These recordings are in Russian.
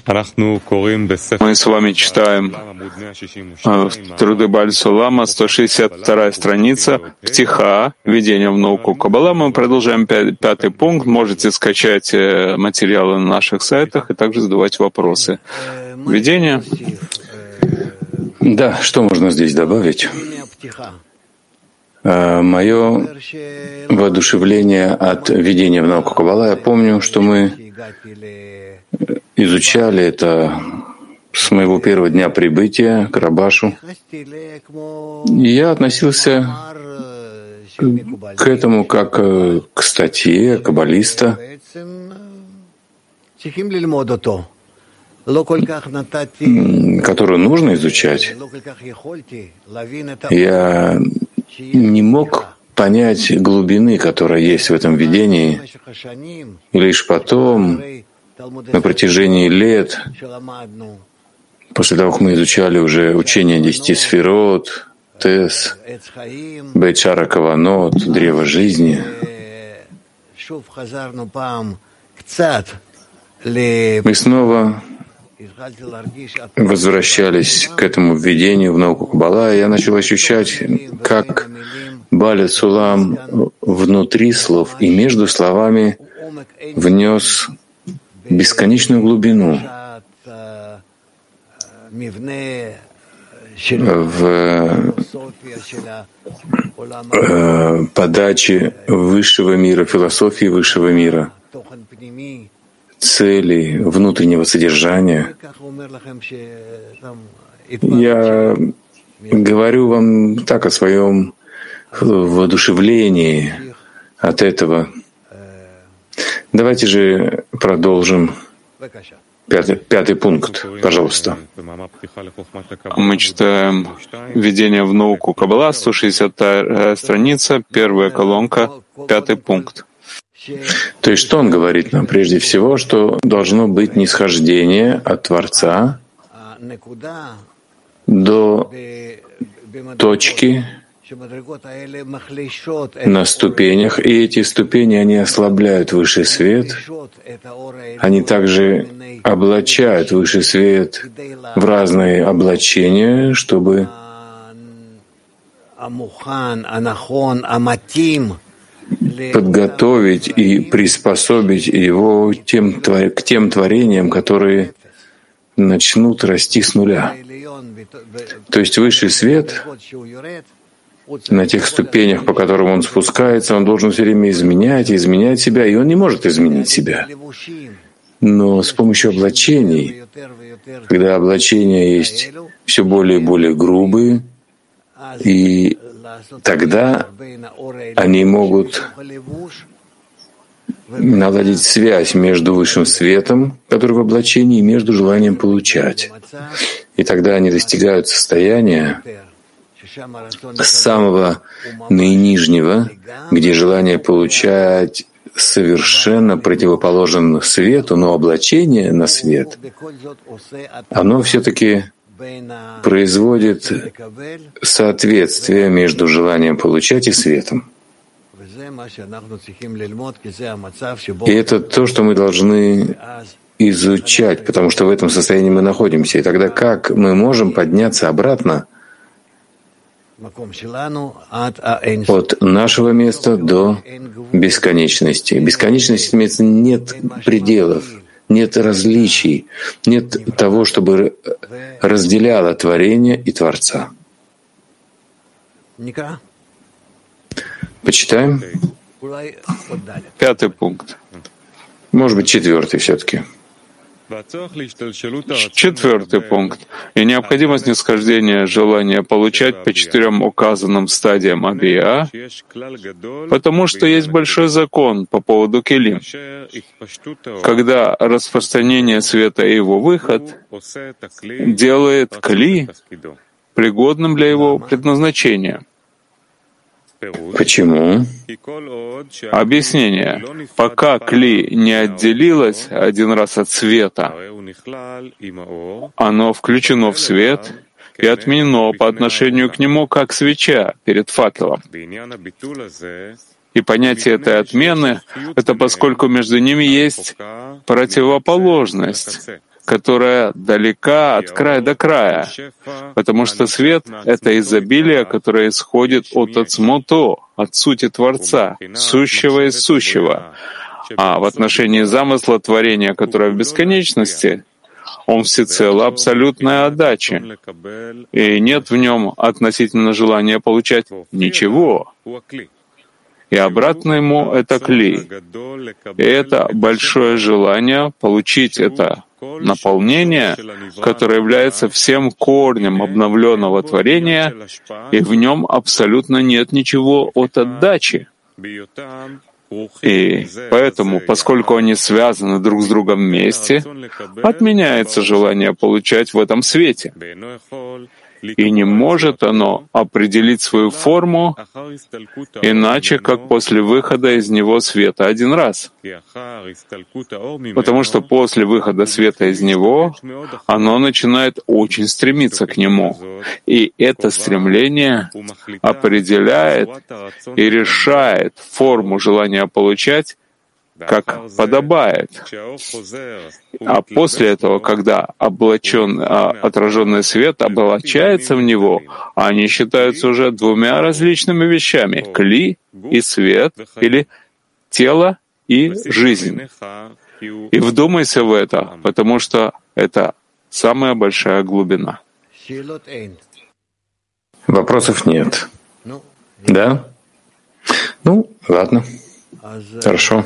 Мы с вами читаем труды Бааль Сулама, 162 страница, Птиха, введение в науку Каббала. Мы продолжаем пятый пункт. Можете скачать материалы на наших сайтах и также задавать вопросы. Введение. Да, что можно здесь добавить? Мое воодушевление от введения в науку Каббала, я помню, что мы изучали это с моего первого дня прибытия к Рабашу. И я относился к этому как к статье каббалиста, которую нужно изучать. Я не мог понять глубины, которая есть в этом видении, и лишь потом, на протяжении лет, после того, как мы изучали уже учение 10 сферот, Тес, Бейт Шара Каванот, Древо жизни, мы снова возвращались к этому введению в науку Каббала, и я начал ощущать, как Бааль Сулам внутри слов и между словами внес бесконечную глубину в подаче высшего мира, философии высшего мира, цели, внутреннего содержания. Я говорю вам так о своем воодушевлении от этого. Давайте же продолжим. Пятый пункт, пожалуйста. Мы читаем «Введение в науку Каббала», 160 страница, первая колонка, пятый пункт. То есть что он говорит нам? Прежде всего, что должно быть нисхождение от Творца до точки на ступенях, и эти ступени, они ослабляют высший свет, они также облачают высший свет в разные облачения, чтобы подготовить и приспособить его к тем творениям, которые начнут расти с нуля. То есть высший свет на тех ступенях, по которым он спускается, он должен все время изменять себя, и он не может изменить себя. Но с помощью облачений, когда облачения есть все более и более грубые, и тогда они могут наладить связь между высшим светом, который в облачении, и между желанием получать. И тогда они достигают состояния самого наинижнего, где желание получать совершенно противоположно свету, но облачение на свет, оно все-таки производит соответствие между желанием получать и светом. И это то, что мы должны изучать, потому что в этом состоянии мы находимся. И тогда как мы можем подняться обратно от нашего места до бесконечности? Бесконечность имеется, нет пределов, нет различий, нет того, чтобы разделяло творение и Творца. Почитаем. Пятый пункт. Может быть, четвертый все-таки. Четвертый пункт. И необходимость нисхождения желания получать по 4 указанным стадиям Абия, потому что есть большой закон по поводу келим, когда распространение света и его выход делает кли пригодным для его предназначения. Почему? Объяснение. Пока кли не отделилось один раз от света, оно включено в свет и отменено по отношению к нему, как свеча перед факелом. И понятие этой отмены — это поскольку между ними есть противоположность, которая далека от края до края, потому что свет — это изобилие, которое исходит от Ацмото, от сути Творца, сущего из сущего. А в отношении замысла творения, которое в бесконечности, он всецело абсолютная отдача, и нет в нем относительно желания получать ничего. И обратно ему — это кли. И это большое желание получить это наполнение, которое является всем корнем обновленного творения, и в нем абсолютно нет ничего от отдачи. И поэтому, поскольку они связаны друг с другом вместе, отменяется желание получать в этом свете. И не может оно определить свою форму иначе, как после выхода из него света один раз. Потому что после выхода света из него оно начинает очень стремиться к нему. И это стремление определяет и решает форму желания получать, как подобает. А после этого, когда отраженный свет облачается в него, они считаются уже двумя различными вещами — кли и свет, или тело и жизнь. И вдумайся в это, потому что это самая большая глубина. Вопросов нет. Да? Ну, ладно. Хорошо.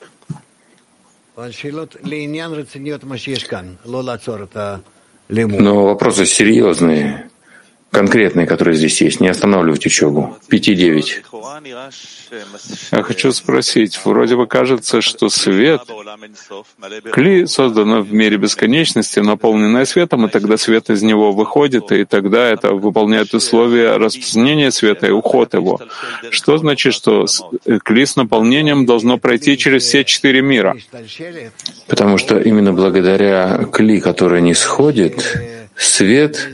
Но вопросы серьезные, конкретные, которые здесь есть. Не останавливать учебу. 5.9. Я хочу спросить, вроде бы кажется, что свет, кли, создано в мире бесконечности, наполненное светом, и тогда свет из него выходит, и тогда это выполняет условия распространения света и уход его. Что значит, что кли с наполнением должно пройти через все 4 мира? Потому что именно благодаря кли, который не сходит, свет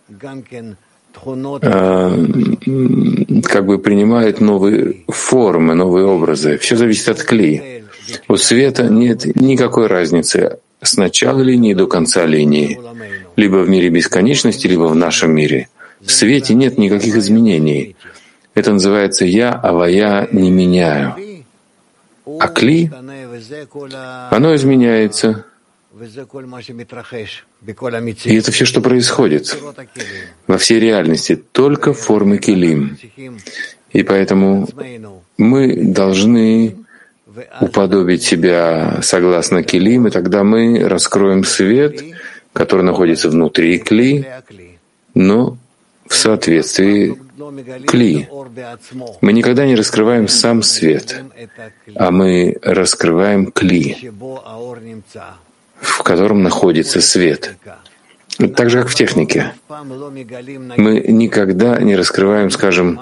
как бы принимает новые формы, новые образы. Все зависит от кли. У света нет никакой разницы с начала линии до конца линии. Либо в мире бесконечности, либо в нашем мире. В свете нет никаких изменений. Это называется «я», «авая» не меняю. А кли, оно изменяется. И это все, что происходит во всей реальности, только в форме килим. И поэтому мы должны уподобить себя согласно килим, и тогда мы раскроем свет, который находится внутри кли, но в соответствии кли. Мы никогда не раскрываем сам свет, а мы раскрываем кли, в котором находится свет. Так же, как в технике. Мы никогда не раскрываем, скажем,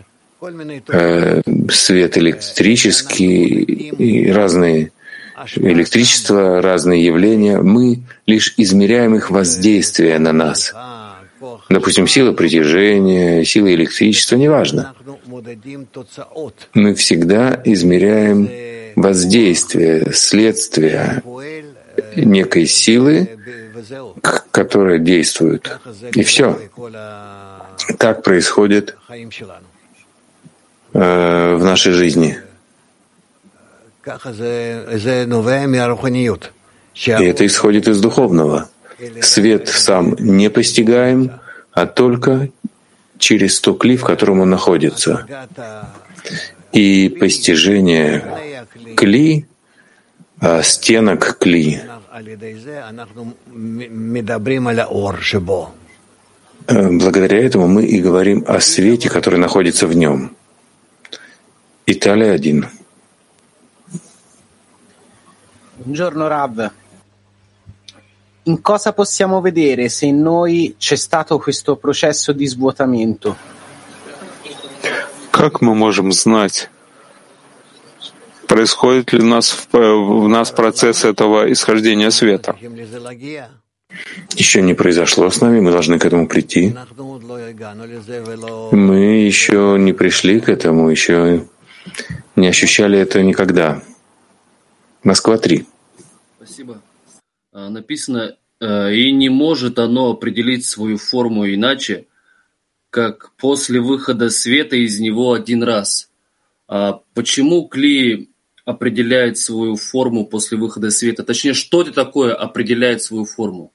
свет электрический и разные электричества, разные явления. Мы лишь измеряем их воздействие на нас. Допустим, сила притяжения, сила электричества, неважно. Мы всегда измеряем воздействие, следствие некой силы, которая действует. И все. Так происходит в нашей жизни. И это исходит из духовного. Свет сам не постигаем, а только через то кли, в котором он находится. И постижение кли, стенок кли, благодаря этому мы и говорим о свете, который находится в нем. Италия 1. Buongiorno Rav. In cosa possiamo vedere se in noi c'è stato questo processo di svuotamento? Как мы можем знать, происходит ли в нас процесс этого исхождения света? Еще не произошло с нами, мы должны к этому прийти. Мы еще не пришли к этому, еще не ощущали это никогда. Москва 3. Спасибо. Написано и не может оно определить свою форму иначе, как после выхода света из него один раз. А почему кли определяет свою форму после выхода света? Точнее, что это такое определяет свою форму?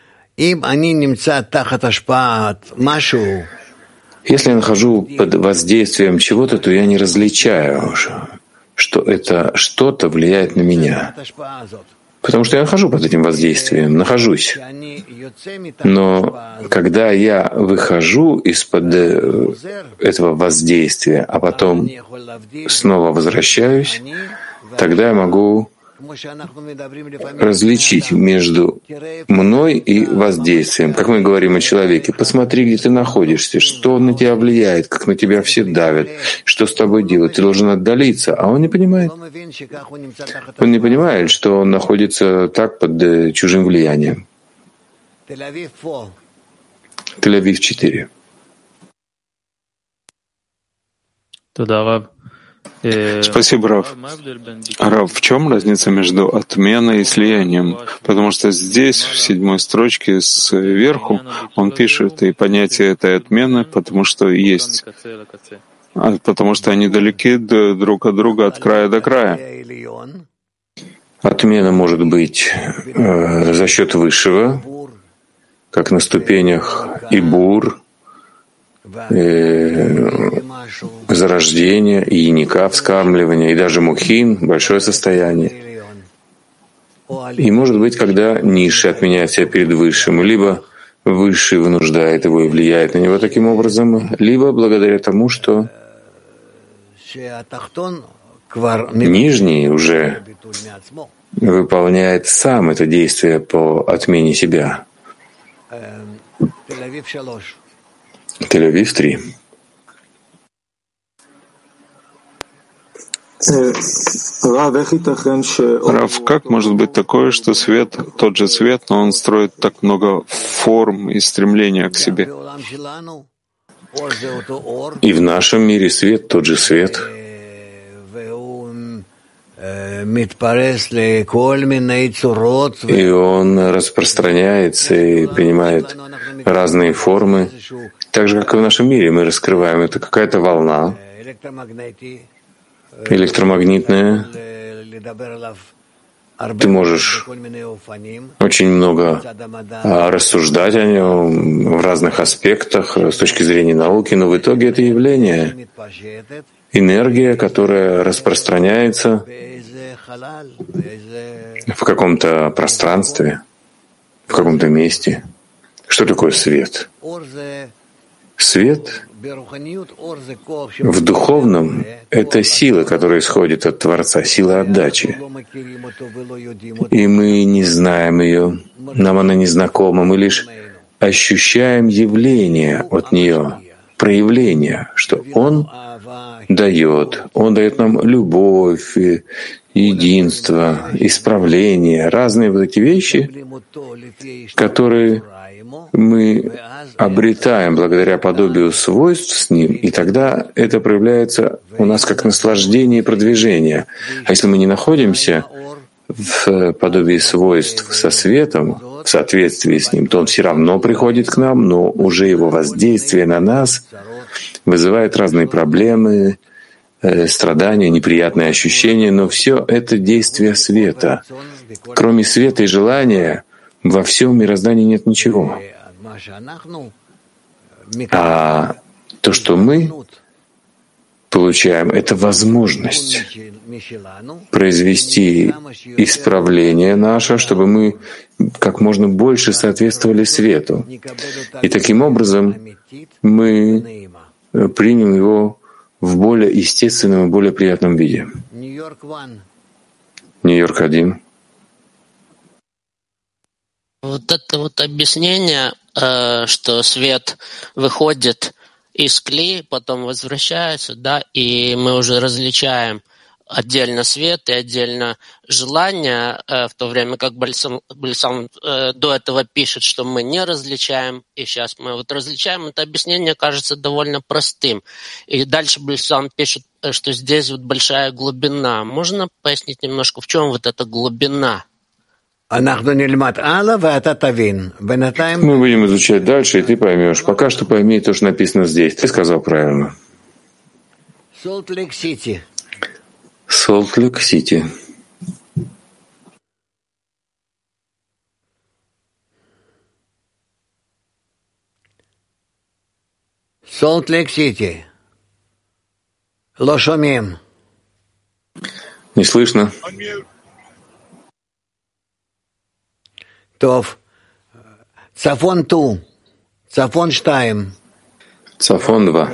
Если я нахожу под воздействием чего-то, то я не различаю, что это что-то влияет на меня. Потому что я нахожу под этим воздействием, нахожусь. Но когда я выхожу из-под этого воздействия, а потом снова возвращаюсь, тогда я могу различить между мной и воздействием. Как мы говорим о человеке, посмотри, где ты находишься, что на тебя влияет, как на тебя все давят, что с тобой делают. Ты должен отдалиться, а он не понимает. Он не понимает, что он находится так под чужим влиянием. Тель-Авив 4. Спасибо, Рав. Рав, в чем разница между отменой и слиянием? Потому что здесь, в 7 строчке сверху, он пишет, и понятие этой отмены, потому что есть, потому что они далеки друг от друга от края до края. Отмена может быть за счет высшего, как на ступенях Ибур, зарождения, и яника, вскармливания, и даже мухин, большое состояние. И может быть, когда низший отменяет себя перед высшим, либо высший вынуждает его и влияет на него таким образом, либо благодаря тому, что нижний уже выполняет сам это действие по отмене себя. Тель-Авив 3. Рав, как может быть такое, что свет тот же свет, но он строит так много форм и стремления к себе? И в нашем мире свет тот же свет. И он распространяется и принимает разные формы. Так же, как и в нашем мире, мы раскрываем. Это какая-то волна электромагнитная. Ты можешь очень много рассуждать о нем в разных аспектах с точки зрения науки, но в итоге это явление, энергия, которая распространяется в каком-то пространстве, в каком-то месте. Что такое свет? Свет в духовном — это сила, которая исходит от Творца, сила отдачи. И мы не знаем ее, нам она не знакома, мы лишь ощущаем явление от нее, проявление, что Он дает нам любовь, единство, исправление, разные вот эти вещи, которые мы обретаем благодаря подобию свойств с ним, и тогда это проявляется у нас как наслаждение и продвижение. А если мы не находимся в подобии свойств со светом, в соответствии с ним, то он все равно приходит к нам, но уже его воздействие на нас вызывает разные проблемы, страдания, неприятные ощущения, но все это действие света. Кроме света и желания во всем мироздании нет ничего. А то, что мы получаем, это возможность произвести исправление наше, чтобы мы как можно больше соответствовали свету. И таким образом мы примем его в более естественном и более приятном виде. Нью-Йорк 1. Вот это вот объяснение, что свет выходит из кли, потом возвращается, да, и мы уже различаем отдельно свет и отдельно желание, в то время как Бальсам до этого пишет, что мы не различаем, и сейчас мы вот различаем. Это объяснение кажется довольно простым. И дальше Бальсам пишет, что здесь вот большая глубина. Можно пояснить немножко, в чем вот эта глубина? Мы будем изучать дальше, и ты поймешь. Пока что пойми то, что написано здесь. Ты сказал правильно. Солт-Лейк-Сити. Солт-Лейк-Сити. Лошомим. Не слышно. Тов. Цафон-Ту. Цафон-Штайм. Цафон-2.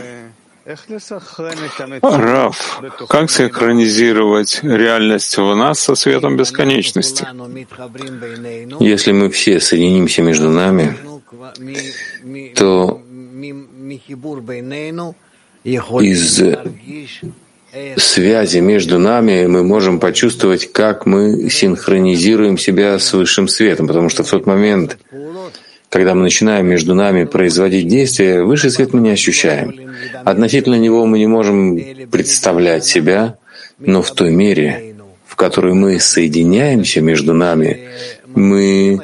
Рав, как синхронизировать реальность в нас со светом бесконечности? Если мы все соединимся между нами, то из связи между нами мы можем почувствовать, как мы синхронизируем себя с высшим светом, потому что в тот момент, когда мы начинаем между нами производить действия, высший свет мы не ощущаем. Относительно него мы не можем представлять себя, но в той мере, в которой мы соединяемся между нами, мы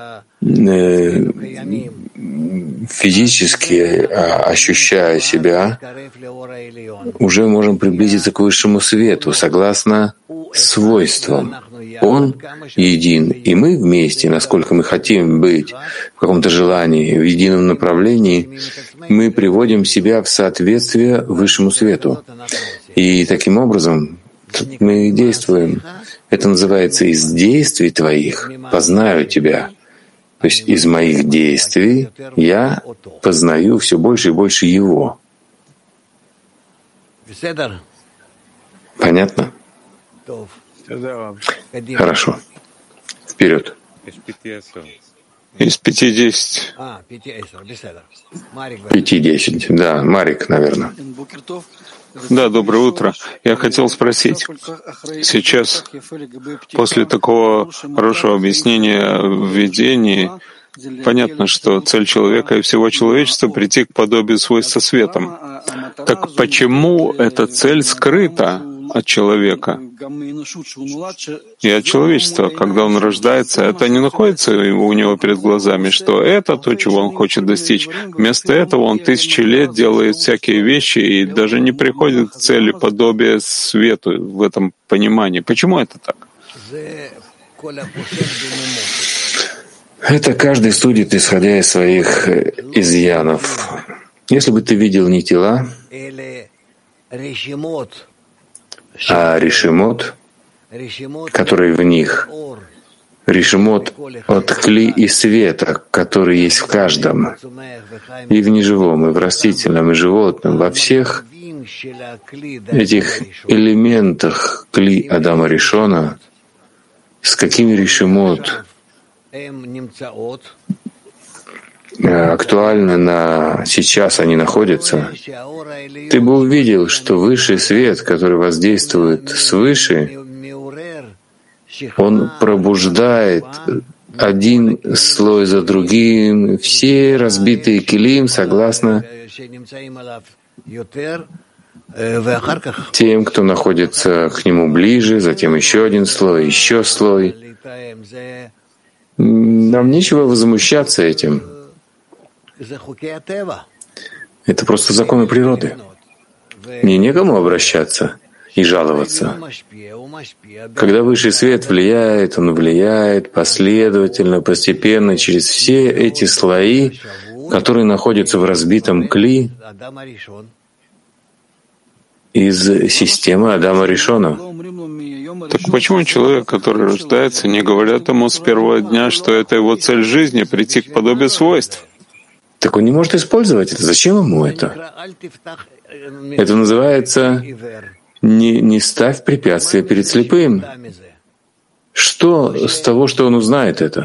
физически, ощущая себя, уже можем приблизиться к высшему свету, согласно свойствам. Он един, и мы вместе, насколько мы хотим быть в каком-то желании, в едином направлении, мы приводим себя в соответствие высшему свету. И таким образом мы действуем. Это называется «из действий твоих познаю тебя». То есть из моих действий я познаю все больше и больше Его. Понятно? Хорошо. Вперед. Из 5-10. 5-10. Да, Марик, наверное. Да, доброе утро. Я хотел спросить, сейчас, после такого хорошего объяснения в видении, понятно, что цель человека и всего человечества — прийти к подобию свойств со светом. Так почему эта цель скрыта от человека и от человечества? Когда он рождается, это не находится у него перед глазами, что это то, чего он хочет достичь. Вместо этого он 1000 лет делает всякие вещи и даже не приходит к цели подобия свету в этом понимании. Почему это так? Это каждый судит, исходя из своих изъянов. Если бы ты видел не тела, а решимот, который в них, решимот от кли и света, который есть в каждом, и в неживом, и в растительном, и животном, во всех этих элементах кли Адама Ришона, с какими решимот актуально сейчас они находятся, ты бы увидел, что высший свет, который воздействует свыше, он пробуждает один слой за другим все разбитые килим согласно тем, кто находится к нему ближе, затем еще один слой, еще слой. Нам нечего возмущаться этим. Это просто законы природы. Мне некому обращаться и жаловаться. Когда высший свет влияет, он влияет последовательно, постепенно, через все эти слои, которые находятся в разбитом кли из системы Адама Ришона. Так почему человек, который рождается, не говорят ему с первого дня, что это его цель жизни — прийти к подобию свойств? Так он не может использовать это. Зачем ему это? Это называется «не ставь препятствия перед слепым». Что с того, что он узнает это?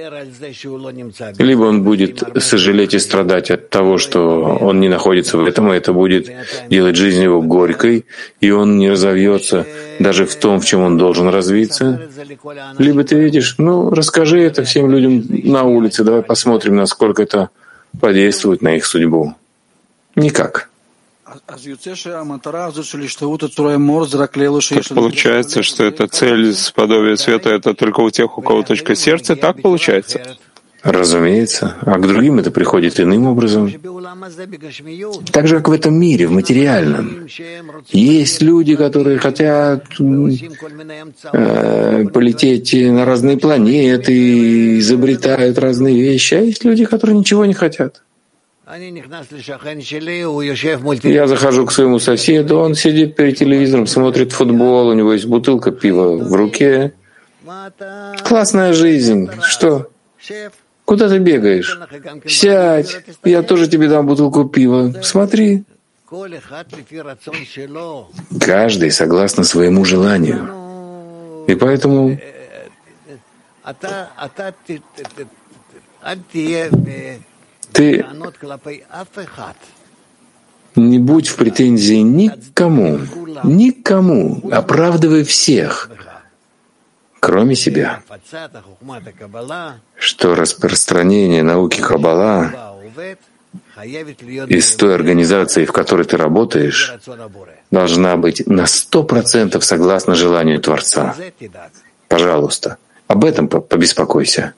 Либо он будет сожалеть и страдать от того, что он не находится в этом, и это будет делать жизнь его горькой, и он не разовьется даже в том, в чем он должен развиться. Либо ты видишь, расскажи это всем людям на улице, давай посмотрим, насколько это подействует на их судьбу. Никак. Так получается, что эта цель подобия света — это только у тех, у кого точка сердца? Так получается? Разумеется. А к другим это приходит иным образом. Так же, как в этом мире, в материальном. Есть люди, которые хотят полететь на разные планеты, изобретают разные вещи, а есть люди, которые ничего не хотят. Я захожу к своему соседу, он сидит перед телевизором, смотрит футбол, у него есть бутылка пива в руке. Классная жизнь. Что? Куда ты бегаешь? Сядь, я тоже тебе дам бутылку пива. Смотри. Каждый согласно своему желанию. И поэтому ты не будь в претензии никому, оправдывай всех, кроме себя, что распространение науки Каббала из той организации, в которой ты работаешь, должна быть на 100% согласно желанию Творца. Пожалуйста, об этом побеспокойся.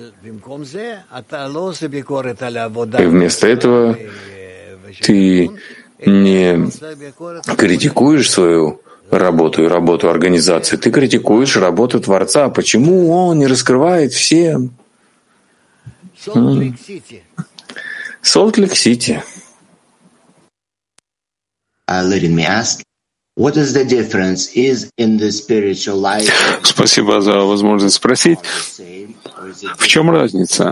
И вместо этого ты не критикуешь свою работу и работу организации, ты критикуешь работу Творца. Почему он не раскрывает всем? Солт-Лейк-Сити. Спасибо за возможность спросить. В чем разница?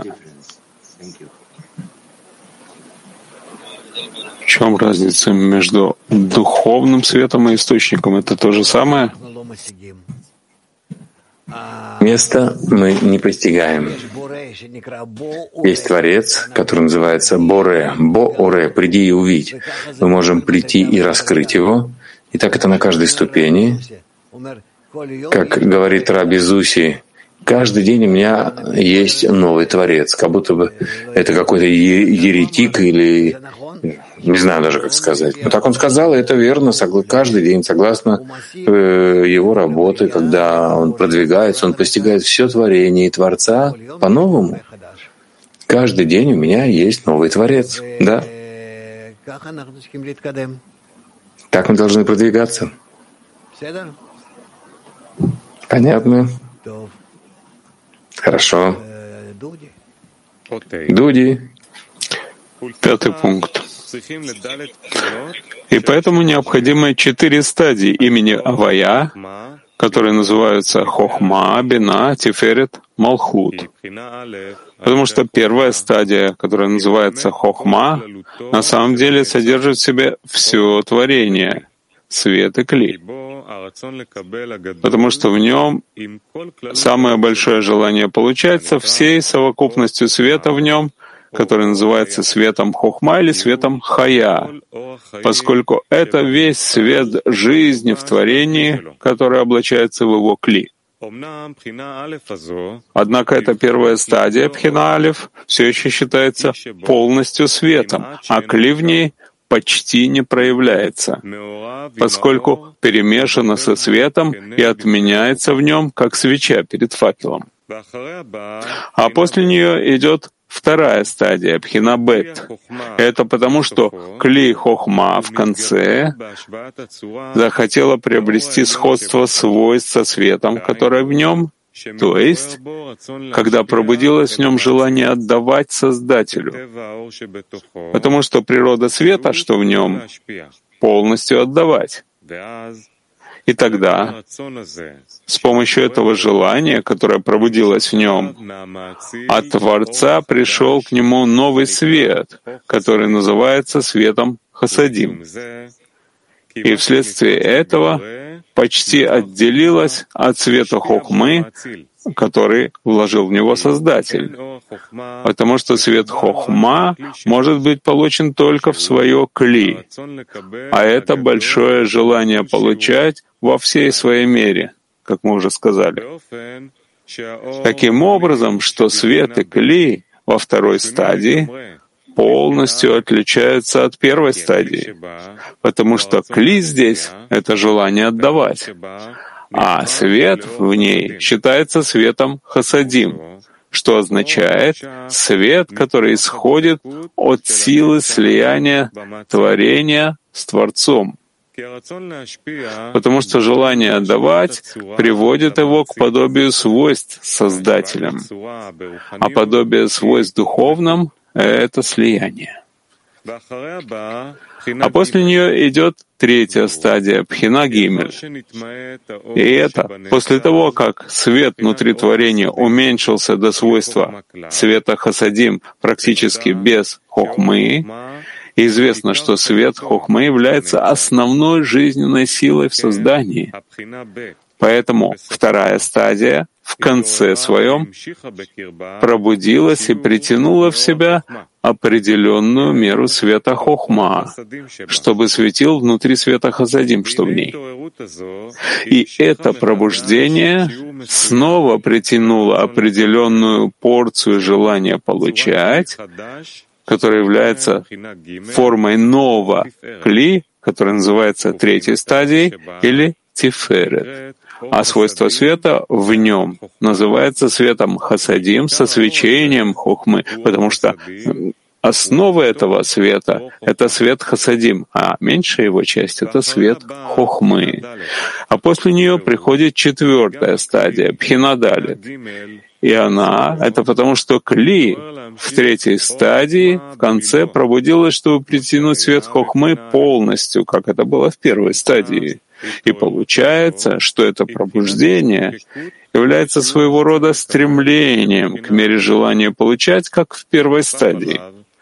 В чем разница между духовным светом и источником? Это то же самое? Место мы не постигаем. Есть Творец, который называется Боре, Бо-Оре, приди и увидь. Мы можем прийти и раскрыть его. И так это на каждой ступени. Как говорит Раби Зуси, каждый день у меня есть новый Творец, как будто бы это какой-то еретик или не знаю даже, как сказать. Но так он сказал, и это верно, каждый день, согласно его работы, когда он продвигается, он постигает все творение и Творца по-новому. Каждый день у меня есть новый Творец, да. Так мы должны продвигаться. Понятно? Хорошо. Дуди. 5-й пункт. И поэтому необходимы 4 стадии имени Авая, которые называются Хохма, Бина, Тиферет, Малхут. Потому что первая стадия, которая называется Хохма, на самом деле содержит в себе все творение, свет и кли. Потому что в нем самое большое желание получается всей совокупностью света в нем, который называется светом Хохма или светом Хая, поскольку это весь свет жизни в творении, который облачается в его кли. Однако эта первая стадия, Пхина Алеф, все еще считается полностью светом, а кли в ней почти не проявляется, поскольку перемешана со светом и отменяется в нем, как свеча перед факелом. А после нее идет вторая стадия, Пхина Бет. Это потому, что Кли Хохма в конце захотела приобрести сходство свойств со светом, которое в нем, то есть, когда пробудилось в нем желание отдавать Создателю. Потому что природа света, что в нем, полностью отдавать. И тогда, с помощью этого желания, которое пробудилось в нем, от Творца пришел к нему новый свет, который называется светом Хасадим. И вследствие этого почти отделилась от света Хохмы, который вложил в него Создатель. Потому что свет Хохма может быть получен только в свое кли, а это большое желание получать во всей своей мере, как мы уже сказали. Таким образом, что свет и кли во второй стадии полностью отличаются от первой стадии, потому что кли здесь — это желание отдавать, а свет в ней считается светом хасадим, что означает свет, который исходит от силы слияния творения с Творцом. Потому что желание отдавать приводит его к подобию свойств Создателем, а подобие свойств духовным — это слияние. А после нее идет третья стадия — Пхина Гимель. И это после того, как свет внутри творения уменьшился до свойства света хасадим практически без хохмы. И известно, что свет хохмы является основной жизненной силой в создании. Поэтому вторая стадия в конце своем пробудилась и притянула в себя определенную меру света хохма, чтобы светил внутри света хасадим, что в ней. И это пробуждение снова притянуло определенную порцию желания получать, которая является формой нового кли, которая называется третьей стадией, или тиферет. А свойство света в нем называется светом хасадим со свечением хохмы, потому что основа этого света — это свет хасадим, а меньшая его часть — это свет хохмы. А после нее приходит четвертая стадия — Пхина Далет. И она — это потому, что кли в третьей стадии в конце пробудилась, чтобы притянуть свет хохмы полностью, как это было в первой стадии. И получается, что это пробуждение является своего рода стремлением к мере желания получать, как в первой стадии.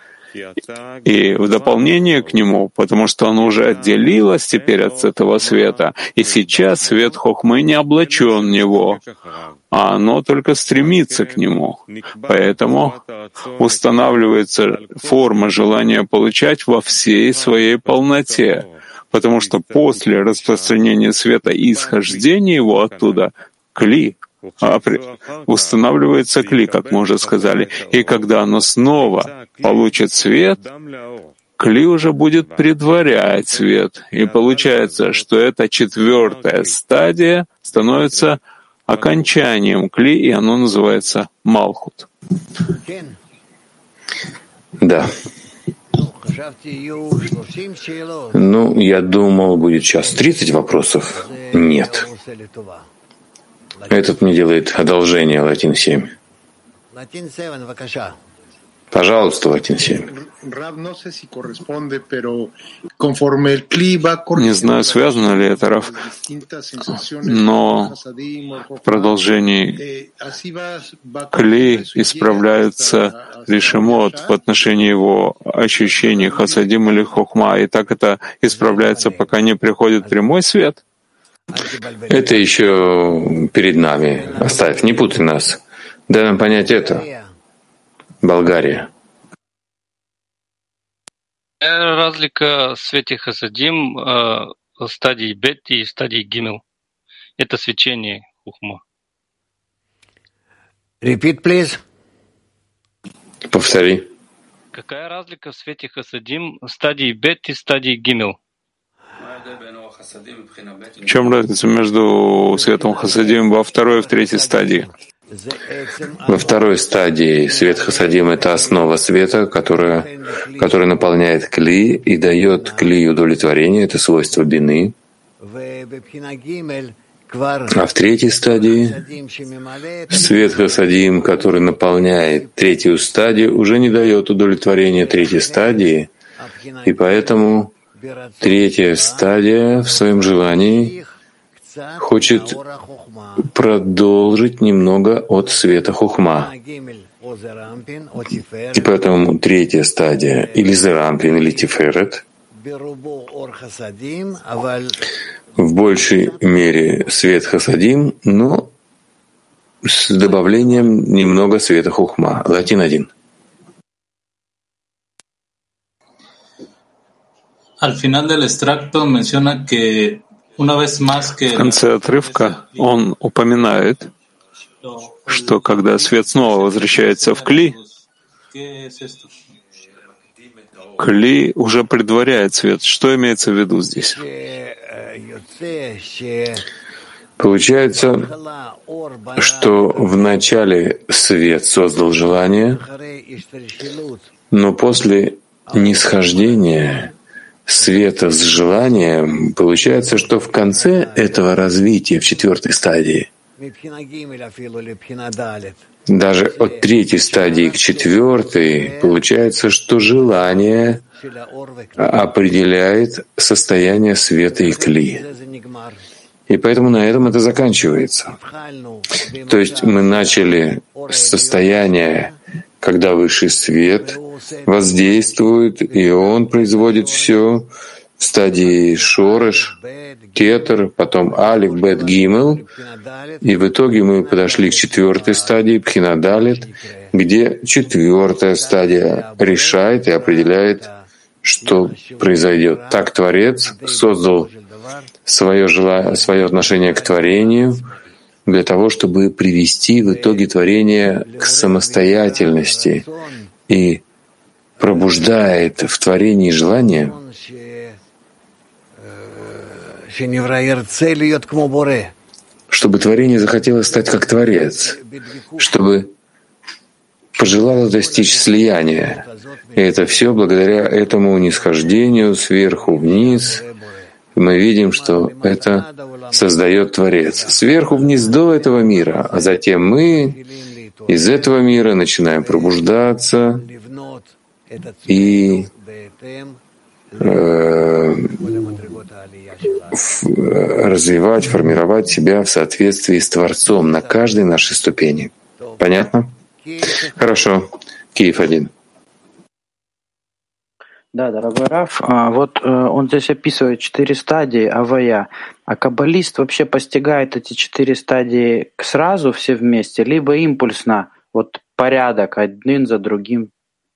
И в дополнение к нему, потому что оно уже отделилось теперь от этого света, и сейчас свет хохмы не облачен в него, а оно только стремится к нему. Поэтому устанавливается форма желания получать во всей своей полноте, потому что после распространения света и исхождения его оттуда кли устанавливается кли, как мы уже сказали, и когда оно снова получит свет, кли уже будет предварять свет. И получается, что эта четвертая стадия становится окончанием кли, и оно называется Малхут. Да. Ну, я думал, будет сейчас 30 вопросов. Нет. Этот мне делает одолжение, Латин 7. Пожалуйста, Латин 7. Не знаю, связано ли это, Рав, но в продолжении кли исправляется решимот в отношении его ощущений хасадим или хохма, и так это исправляется, пока не приходит прямой свет. Это еще перед нами. Оставь, не путай нас. Дай нам понять это. Болгария. Разлика в свете хасадим стадии бет и стадии гимел. Это свечение хухма. Repeat, please. Повтори. Какая разлика в свете хасадим стадии бет и стадии гимел? В чем разница между светом хасадим во второй и в третьей стадии? Во второй стадии свет хасадим — это основа света, который наполняет кли и дает кли удовлетворение, это свойство бины. А в третьей стадии свет хасадим, который наполняет третью стадию, уже не дает удовлетворения третьей стадии, и поэтому третья стадия в своем желании хочет продолжить немного от света хухма. И поэтому третья стадия, или зерампин, или тиферет, в большей мере свет хасадим, но с добавлением немного света хухма. Латин 1. В конце отрывка он упоминает, что когда свет снова возвращается в кли, Кли уже предваряет свет. Что имеется в виду здесь? Получается, что вначале свет создал желание, но после нисхождения света с желанием получается, что в конце этого развития, в 4-й стадии, даже от 3-й стадии к 4-й, получается, что желание определяет состояние света и кли. И поэтому на этом это заканчивается. То есть мы начали с состояния, когда высший свет воздействует, и он производит все в стадии шореш, кетер, потом алиф, бет, гимел, и в итоге мы подошли к 4-й стадии, пхинадалит, где 4-я стадия решает и определяет, что произойдет. Так Творец создал свое отношение к творению для того, чтобы привести в итоге творение к самостоятельности, и пробуждает в творении желание, чтобы творение захотело стать как Творец, чтобы пожелало достичь слияния. И это все благодаря этому нисхождению сверху вниз. Мы видим, что это создает Творец. Сверху вниз до этого мира, а затем мы из этого мира начинаем пробуждаться и развивать, формировать себя в соответствии с Творцом на каждой нашей ступени. Понятно? Хорошо. Киев 1. Да, дорогой Раф, вот он здесь описывает 4 стадии авая, а каббалист вообще постигает эти 4 стадии сразу все вместе, либо импульсно, вот порядок один за другим.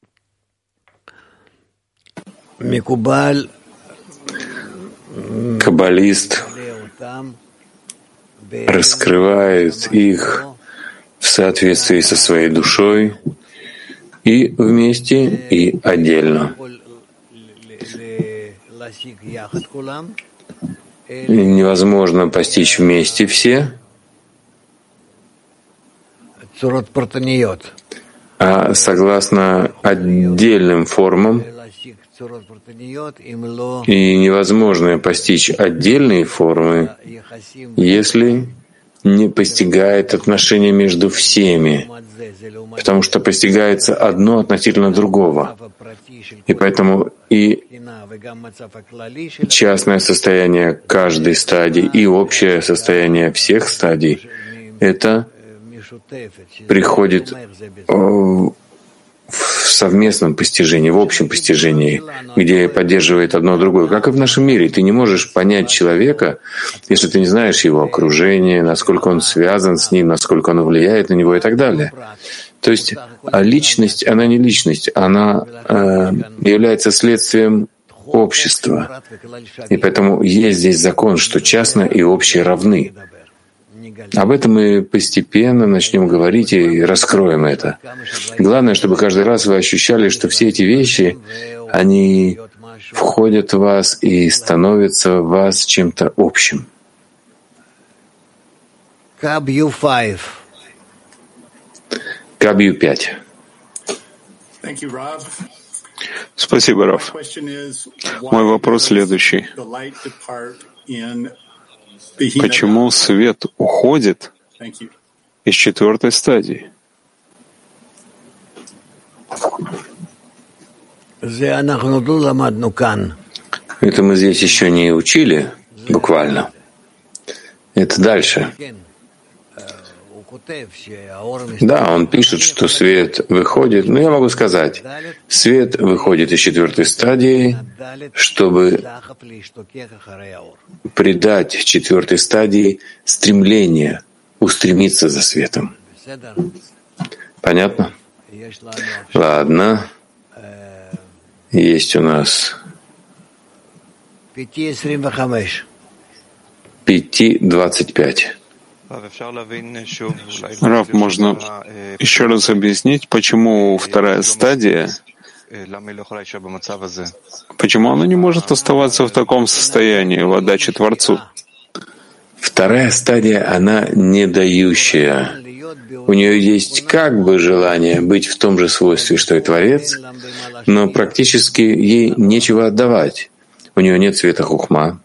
Каббалист раскрывает их в соответствии со своей душой и вместе, и отдельно. Невозможно постичь вместе все, а согласно отдельным формам, и невозможно постичь отдельные формы, если не постигает отношения между всеми, потому что постигается одно относительно другого. И поэтому и частное состояние каждой стадии, и общее состояние всех стадий — это приходит в совместном постижении, в общем постижении, где поддерживает одно другое. Как и в нашем мире. Ты не можешь понять человека, если ты не знаешь его окружение, насколько он связан с ним, насколько он влияет на него и так далее. То есть личность, она не личность, она является следствием общества. И поэтому есть здесь закон, что частное и общее равны. Об этом мы постепенно начнем говорить и раскроем это. Главное, чтобы каждый раз вы ощущали, что все эти вещи, они входят в вас и становятся в вас чем-то общим. Кабью 5. Спасибо, Раф. Мой вопрос следующий. Почему свет уходит из 4-й стадии? Это мы здесь еще не учили, буквально. Это дальше. Да, он пишет, что свет выходит, но я могу сказать, свет выходит из 4-й стадии, чтобы придать 4-й стадии стремление устремиться за светом. Понятно? Ладно. Есть у нас 5:25. Раф, можно еще раз объяснить, почему 2-я стадия Почему оно не может оставаться в таком состоянии в отдаче Творцу? Вторая стадия, она не дающая. У нее есть как бы желание быть в том же свойстве, что и Творец, но практически ей нечего отдавать. У нее нет света хухма,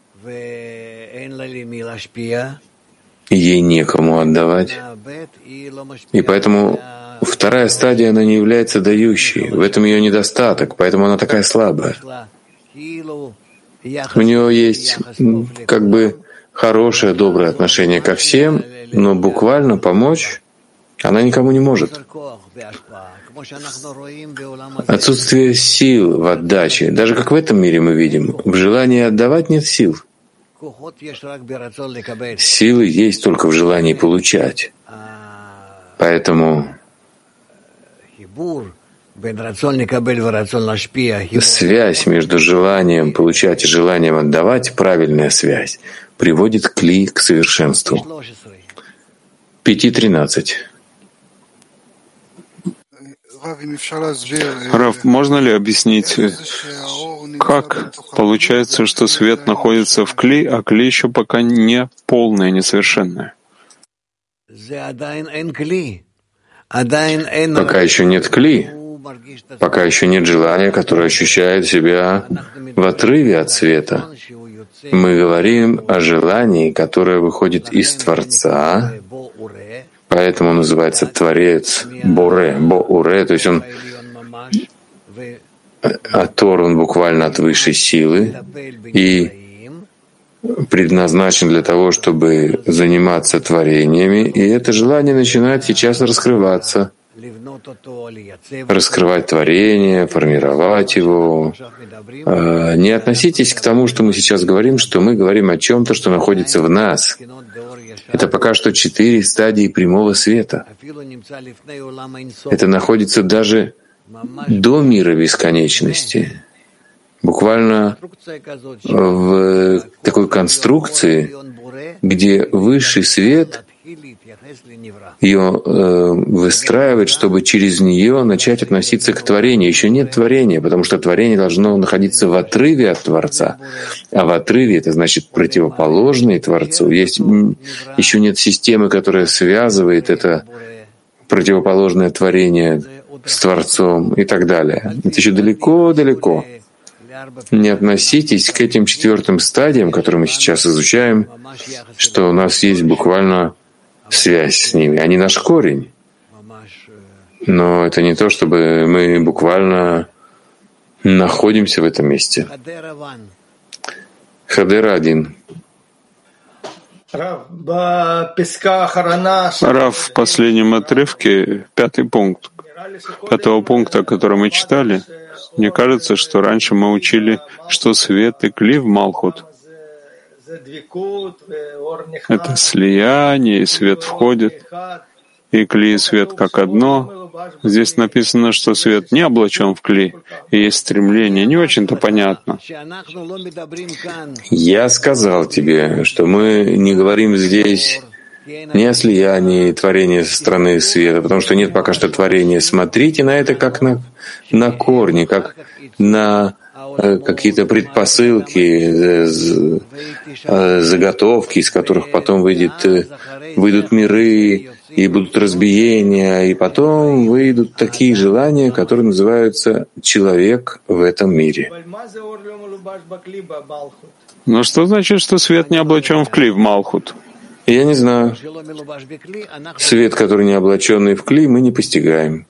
ей некому отдавать. И поэтому вторая стадия, она не является дающей. В этом ее недостаток, поэтому она такая слабая. У нее есть как бы хорошее, доброе отношение ко всем, но буквально помочь она никому не может. Отсутствие сил в отдаче, даже как в этом мире мы видим, в желании отдавать нет сил. Силы есть только в желании получать. Поэтому связь между желанием получать и желанием отдавать, правильная связь, приводит кли к совершенству. 5:13. Рав, можно ли объяснить, как получается, что свет находится в кли, а кли еще пока не полное, несовершенное? Пока еще нет кли, пока еще нет желания, которое ощущает себя в отрыве от света. Мы говорим о желании, которое выходит из Творца, поэтому называется Творец Боре, Бо-Уре, то есть он оторван буквально от высшей силы и предназначен для того, чтобы заниматься творениями, и это желание начинает сейчас раскрываться, раскрывать творение, формировать его. Не относитесь к тому, что мы сейчас говорим, что мы говорим о чем-то, что находится в нас. Это пока что 4 стадии прямого света. Это находится даже до мира бесконечности. Буквально в такой конструкции, где высший свет ее выстраивает, чтобы через нее начать относиться к творению. Еще нет творения, потому что творение должно находиться в отрыве от Творца. А в отрыве — это значит противоположный Творцу. Еще нет системы, которая связывает это противоположное творение с Творцом и так далее. Это еще далеко-далеко. Не относитесь к этим 4 стадиям, которые мы сейчас изучаем, что у нас есть буквально связь с ними. Они наш корень. Но это не то, чтобы мы буквально находимся в этом месте. Хадера 1. Рав, в последнем отрывке, 5-й пункт, 5-го пункта, который мы читали, мне кажется, что раньше мы учили, что свет и кли в Малхут — это слияние, и свет входит, и кли и свет как одно. Здесь написано, что свет не облачен в кли, и есть стремление. Не очень-то понятно. Я сказал тебе, что мы не говорим здесь не о слиянии творения со стороны света, потому что нет пока что творения. Смотрите на это как на корни, как на какие-то предпосылки, заготовки, из которых потом выйдут миры, и будут разбиения, и потом выйдут такие желания, которые называются «человек в этом мире». Но что значит, что свет не облачен в кли в Малхут? Я не знаю. Свет, который не облаченный в кли, мы не постигаем.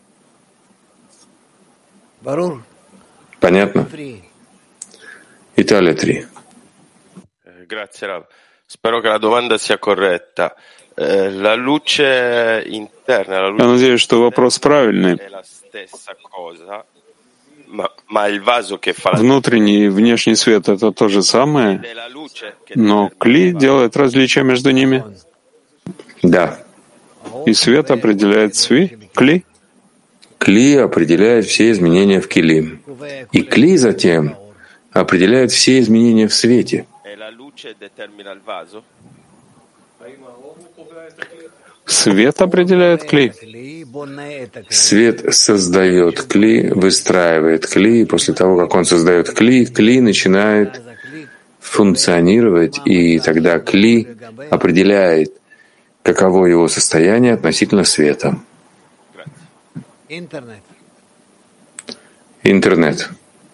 Понятно? Италия 3. Grazie Rav. Spero che la domanda sia corretta. La luce interna, la luce. Я надеюсь, что вопрос правильный. Внутренний и внешний свет — это то же самое, но кли делает различия между ними. Да. И свет определяет кли. Кли определяет все изменения в кили. И кли затем определяет все изменения в свете. Свет определяет кли. Свет создает кли, выстраивает кли, и после того, как он создает кли, кли начинает функционировать, и тогда кли определяет, каково его состояние относительно света. Интернет.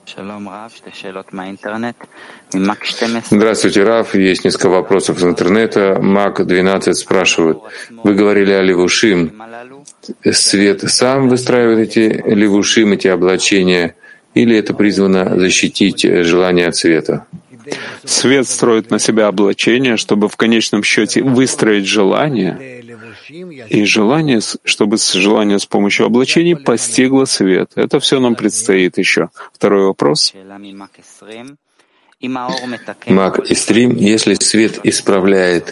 Здравствуйте, Рав. Есть несколько вопросов из интернета. Мак-12 спрашивают. Вы говорили о левушим. Свет сам выстраивает эти левушим, эти облачения, или это призвано защитить желание от света? Свет строит на себя облачение, чтобы в конечном счете выстроить желание, и желание, чтобы желание с помощью облачений постигло свет. Это все нам предстоит еще. Второй вопрос. Мак и стрим, если свет исправляет,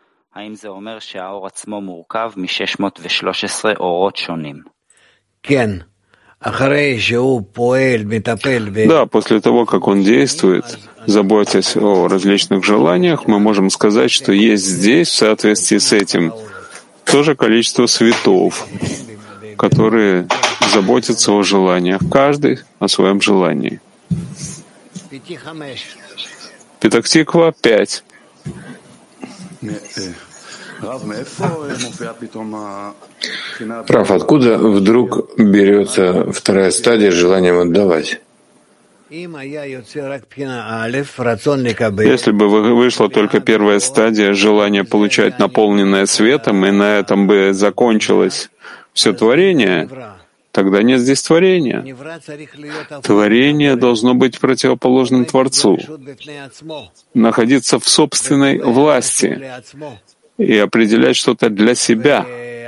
да, после того, как он действует, заботясь о различных желаниях, мы можем сказать, что есть здесь, в соответствии с этим, тоже количество светов, которые заботятся о желаниях, каждый о своем желании. Петах-Тиква 5. Рав, откуда вдруг берется вторая стадия с желанием отдавать? Если бы вышла только первая стадия желания получать наполненное светом, и на этом бы закончилось все творение, тогда нет здесь творения. Творение должно быть противоположным Творцу, находиться в собственной власти и определять что-то для себя,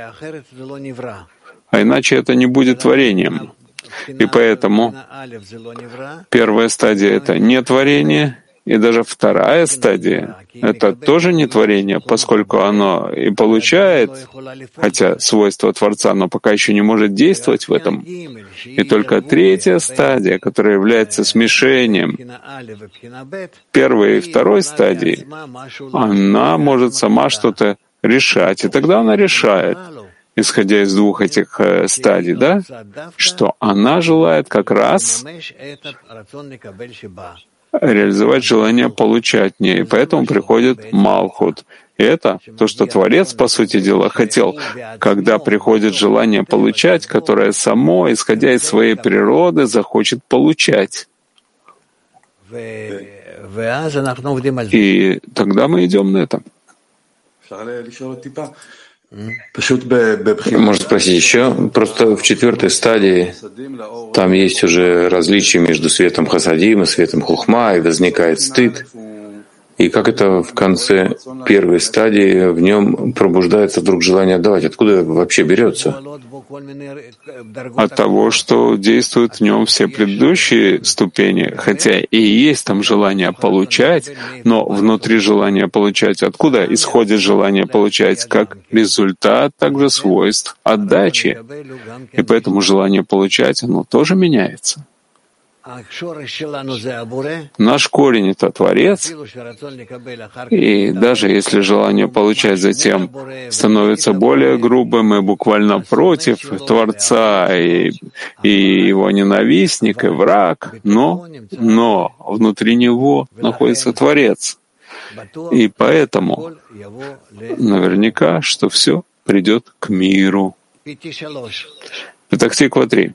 а иначе это не будет творением. И поэтому первая стадия — это не творение, и даже вторая стадия — это тоже не творение, поскольку оно и получает, хотя свойство Творца, но пока еще не может действовать в этом. И только третья стадия, которая является смешением первой и второй стадии, она может сама что-то решать, и тогда она решает, исходя из двух этих стадий, да, что она желает как раз реализовать желание получать в ней, и поэтому приходит Малхут. И это то, что Творец, по сути дела, хотел, когда приходит желание получать, которое само, исходя из своей природы, захочет получать. И тогда мы идем на это. Можно спросить еще? Просто в четвертой стадии там есть уже различия между светом Хасадим и светом Хухма, и возникает стыд. И как это в конце первой стадии в нем пробуждается вдруг желание отдавать? Откуда это вообще берется? От того, что действуют в нем все предыдущие ступени, хотя и есть там желание получать, но внутри желания получать откуда исходит желание получать? Как результат также свойств отдачи. И поэтому желание получать, оно тоже меняется. Наш корень — это Творец, и даже если желание получать затем становится более грубым и буквально против Творца и его ненавистник, и враг, но внутри него находится Творец. И поэтому наверняка, что все придет к миру. Петах-Тиква 3.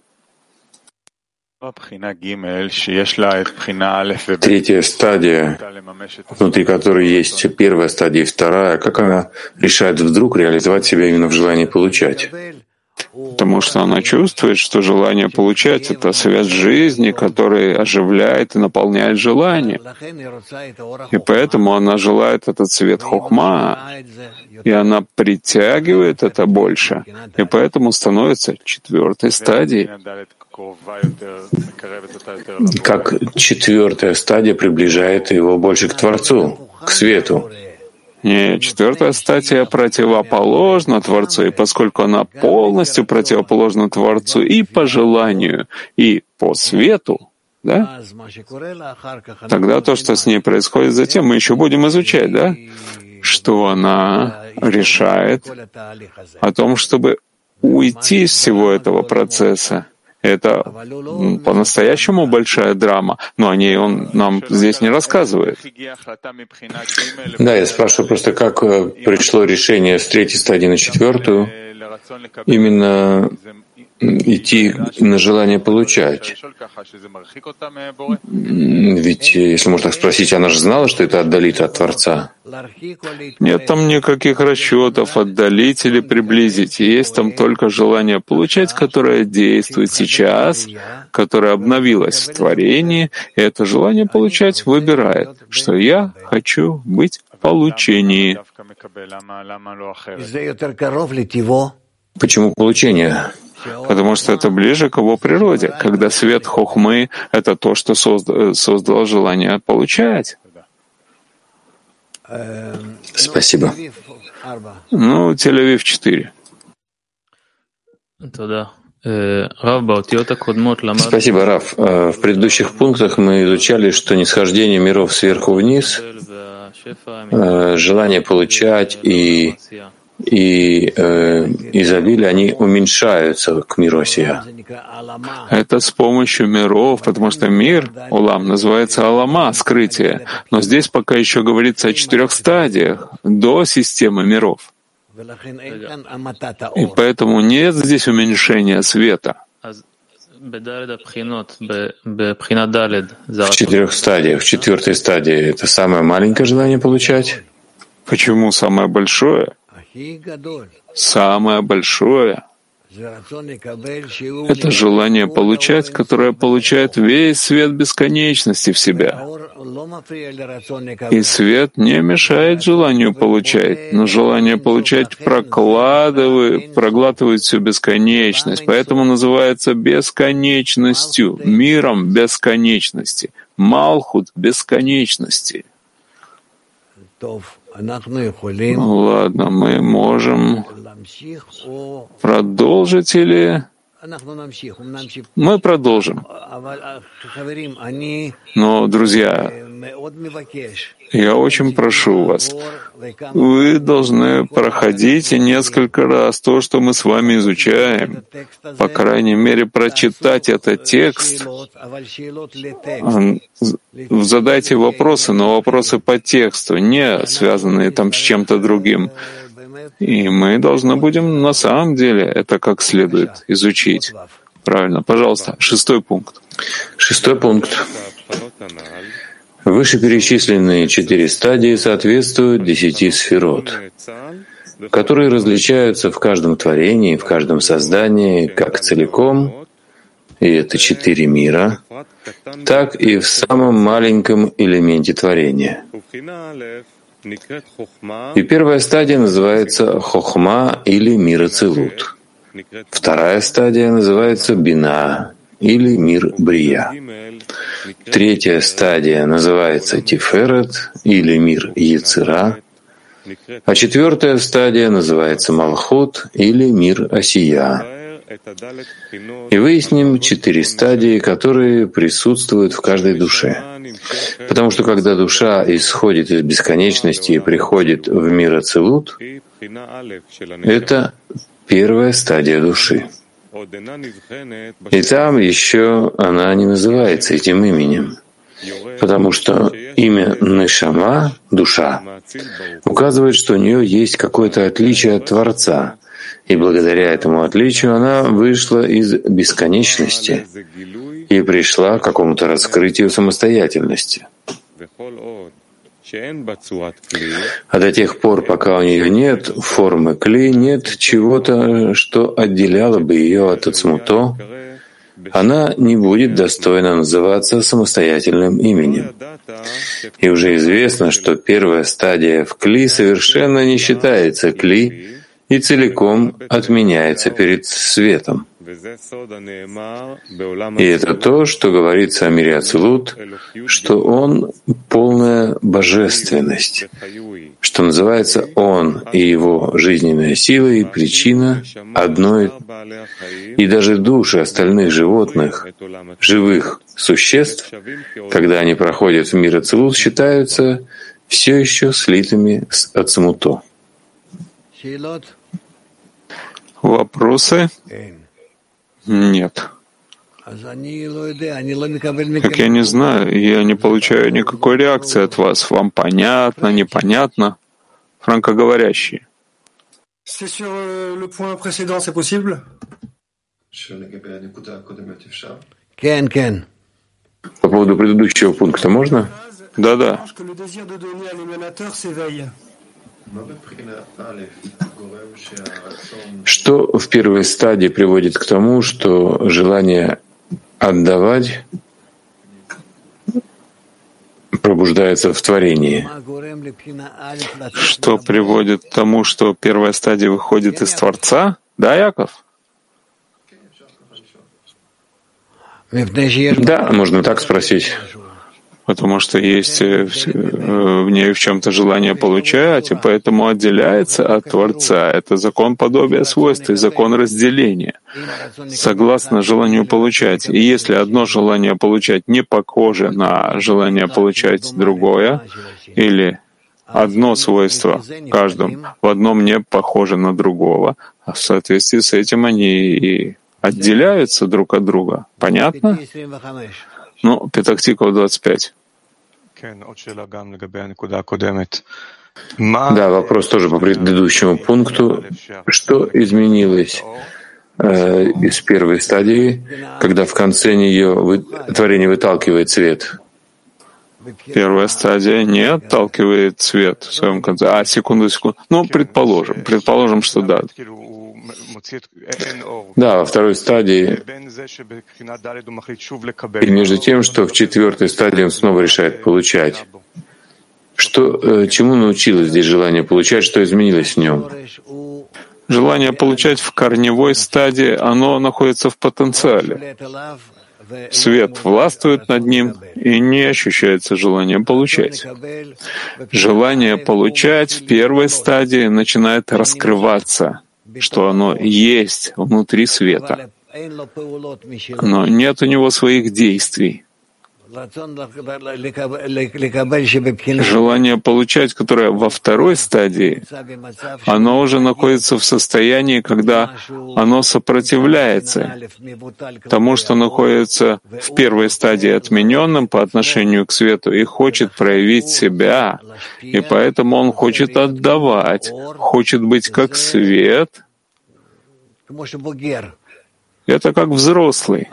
Третья стадия, внутри которой есть первая стадия и вторая, как она решает вдруг реализовать себя именно в желании получать? Потому что она чувствует, что желание получать — это свет жизни, который оживляет и наполняет желание. И поэтому она желает этот свет хохма, и она притягивает это больше, и поэтому становится четвертой стадией. Как четвертая стадия приближает его больше к Творцу, к свету. Нет, четвертая стадия противоположна Творцу, и поскольку она полностью противоположна Творцу и по желанию, и по свету, да, тогда то, что с ней происходит затем, мы еще будем изучать, да, что она решает о том, чтобы уйти из всего этого процесса. Это по-настоящему большая драма, но о ней он нам здесь не рассказывает. Да, я спрашиваю просто, как пришло решение с 3-й стадии на 4-ю именно идти на желание получать. Ведь, если можно так спросить, она же знала, что это отдалит от Творца. Нет там никаких расчетов отдалить или приблизить. Есть там только желание получать, которое действует сейчас, которое обновилось в творении, и это желание получать выбирает, что я хочу быть в получении. Почему получение? Потому что это ближе к его природе, когда свет хохмы — это то, что создало желание получать. Спасибо. Тель-Авив 4. Спасибо, Рав. В предыдущих пунктах мы изучали, что нисхождение миров сверху вниз, желание получать и изобилие, они уменьшаются к миру Осия. Это с помощью миров, потому что мир, улам, называется алама, скрытие. Но здесь пока еще говорится о 4 стадиях до системы миров. И поэтому нет здесь уменьшения света. В 4 стадиях, в 4-й стадии это самое маленькое желание получать. Почему самое большое? Самое большое — это желание получать, которое получает весь свет бесконечности в себя. И свет не мешает желанию получать, но желание получать проглатывает всю бесконечность, поэтому называется бесконечностью, миром бесконечности, Малхут бесконечности. Ладно, мы можем продолжить или... Мы продолжим. Но, друзья, я очень прошу вас, вы должны проходить несколько раз то, что мы с вами изучаем, по крайней мере, прочитать этот текст. Задайте вопросы, но вопросы по тексту, не связанные там с чем-то другим. И мы должны будем на самом деле это как следует изучить. Правильно. Пожалуйста, 6-й пункт. 6-й пункт. Вышеперечисленные 4 стадии соответствуют 10 сферот, которые различаются в каждом творении, в каждом создании, как целиком, и это 4 мира, так и в самом маленьком элементе творения. И первая стадия называется хохма или мир ацилут. Вторая стадия называется бина или мир брия. Третья стадия называется тиферет или мир яцера. А 4-я стадия называется малхут или мир осия. И выясним 4 стадии, которые присутствуют в каждой душе. Потому что когда душа исходит из бесконечности и приходит в мир ацилут, это первая стадия души. И там еще она не называется этим именем, потому что имя Нешама, душа, указывает, что у нее есть какое-то отличие от Творца, и благодаря этому отличию она вышла из бесконечности и пришла к какому-то раскрытию самостоятельности. А до тех пор, пока у нее нет формы кли, нет чего-то, что отделяло бы ее от ацмуто, она не будет достойна называться самостоятельным именем. И уже известно, что первая стадия в кли совершенно не считается кли и целиком отменяется перед светом. И это то, что говорится о мире ацилут, что он — полная божественность, что называется он и его жизненная сила и причина одной, и даже души остальных животных, живых существ, когда они проходят в мир ацилут, считаются все еще слитыми с Ацмуто. Вопросы? Нет. Так я не знаю, я не получаю никакой реакции от вас. Вам понятно, непонятно? Франкоговорящие. C'est sur le point précédent, c'est possible? Кен, Кен. По поводу предыдущего пункта можно? Да-да. Что в первой стадии приводит к тому, что желание отдавать пробуждается в творении? Что приводит к тому, что первая стадия выходит из Творца? Да, Яков? Да, можно так спросить. Потому что есть в ней в чем-то желание получать, и поэтому отделяется от Творца. Это закон подобия свойств и закон разделения, согласно желанию получать. И если одно желание получать не похоже на желание получать другое, или одно свойство каждому в одном не похоже на другого, а в соответствии с этим они и отделяются друг от друга. Понятно? Ну, Петах Тиква 25. Да, вопрос тоже по предыдущему пункту. Что изменилось из первой стадии, когда в конце нее творение выталкивает свет? Первая стадия не отталкивает свет в своем конце. Секунду. Ну, предположим, что да. Да, во второй стадии, и между тем, что в четвертой стадии он снова решает получать. Чему научилось здесь желание получать, что изменилось в нем? Желание получать в корневой стадии, оно находится в потенциале. Свет властвует над ним, и не ощущается желание получать. Желание получать в первой стадии начинает раскрываться, что оно есть внутри света. Но нет у него своих действий. Желание получать, которое во второй стадии, оно уже находится в состоянии, когда оно сопротивляется тому, что находится в первой стадии отмененным по отношению к свету и хочет проявить себя, и поэтому он хочет отдавать, хочет быть как свет. Это как взрослый.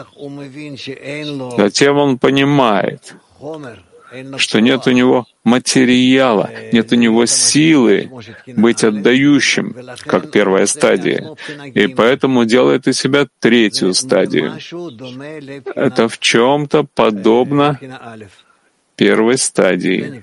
Затем он понимает, что нет у него материала, нет у него силы быть отдающим, как первая стадия, и поэтому делает из себя третью стадию. Это в чем-то подобно первой стадии.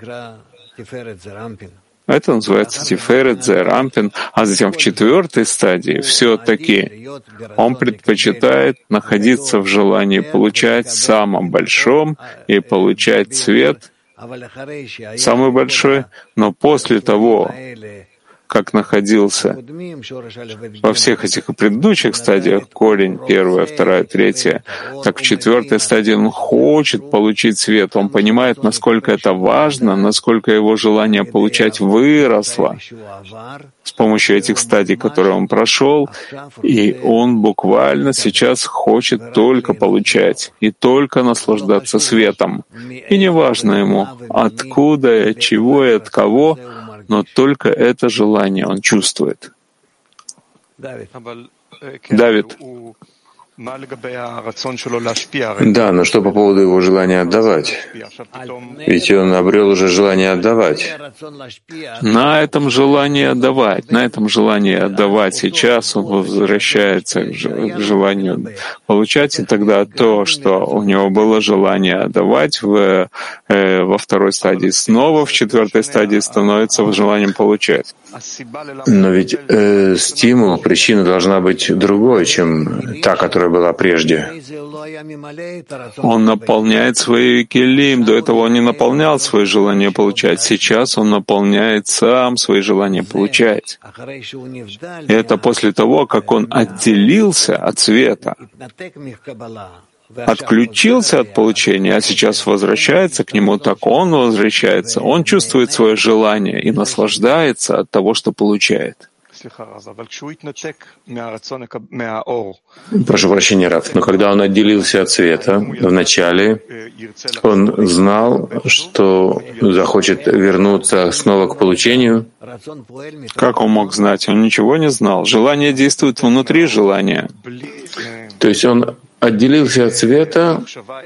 Это называется Тиферет, Зеэр Анпин, а затем в четвертой стадии все-таки он предпочитает находиться в желании получать самым большим и получать цвет самый большой, но после того, как находился во всех этих предыдущих стадиях, корень, первая, вторая, третья, так в четвертой стадии он хочет получить свет. Он понимает, насколько это важно, насколько его желание получать выросло с помощью этих стадий, которые он прошел, и он буквально сейчас хочет только получать и только наслаждаться светом. И не важно ему, откуда, от чего и от кого, но только это желание он чувствует. Давид. Да, но что по поводу его желания отдавать? Ведь он обрел уже желание отдавать. На этом желании отдавать сейчас он возвращается к желанию получать, и тогда то, что у него было желание отдавать во второй стадии, снова в четвертой стадии становится желанием получать. Но ведь стимул, причина должна быть другой, чем та, которая была прежде. Он наполняет свои келим. До этого он не наполнял свои желания получать. Сейчас он наполняет сам свои желания получать. И это после того, как он отделился от света. отключился от получения, а сейчас возвращается к нему, так он возвращается. Он чувствует свое желание и наслаждается от того, что получает. Прошу прощения, Рав, но когда он отделился от света, вначале он знал, что захочет вернуться снова к получению. Как он мог знать? Он ничего не знал. Желание действует внутри желания. То есть он отделился от света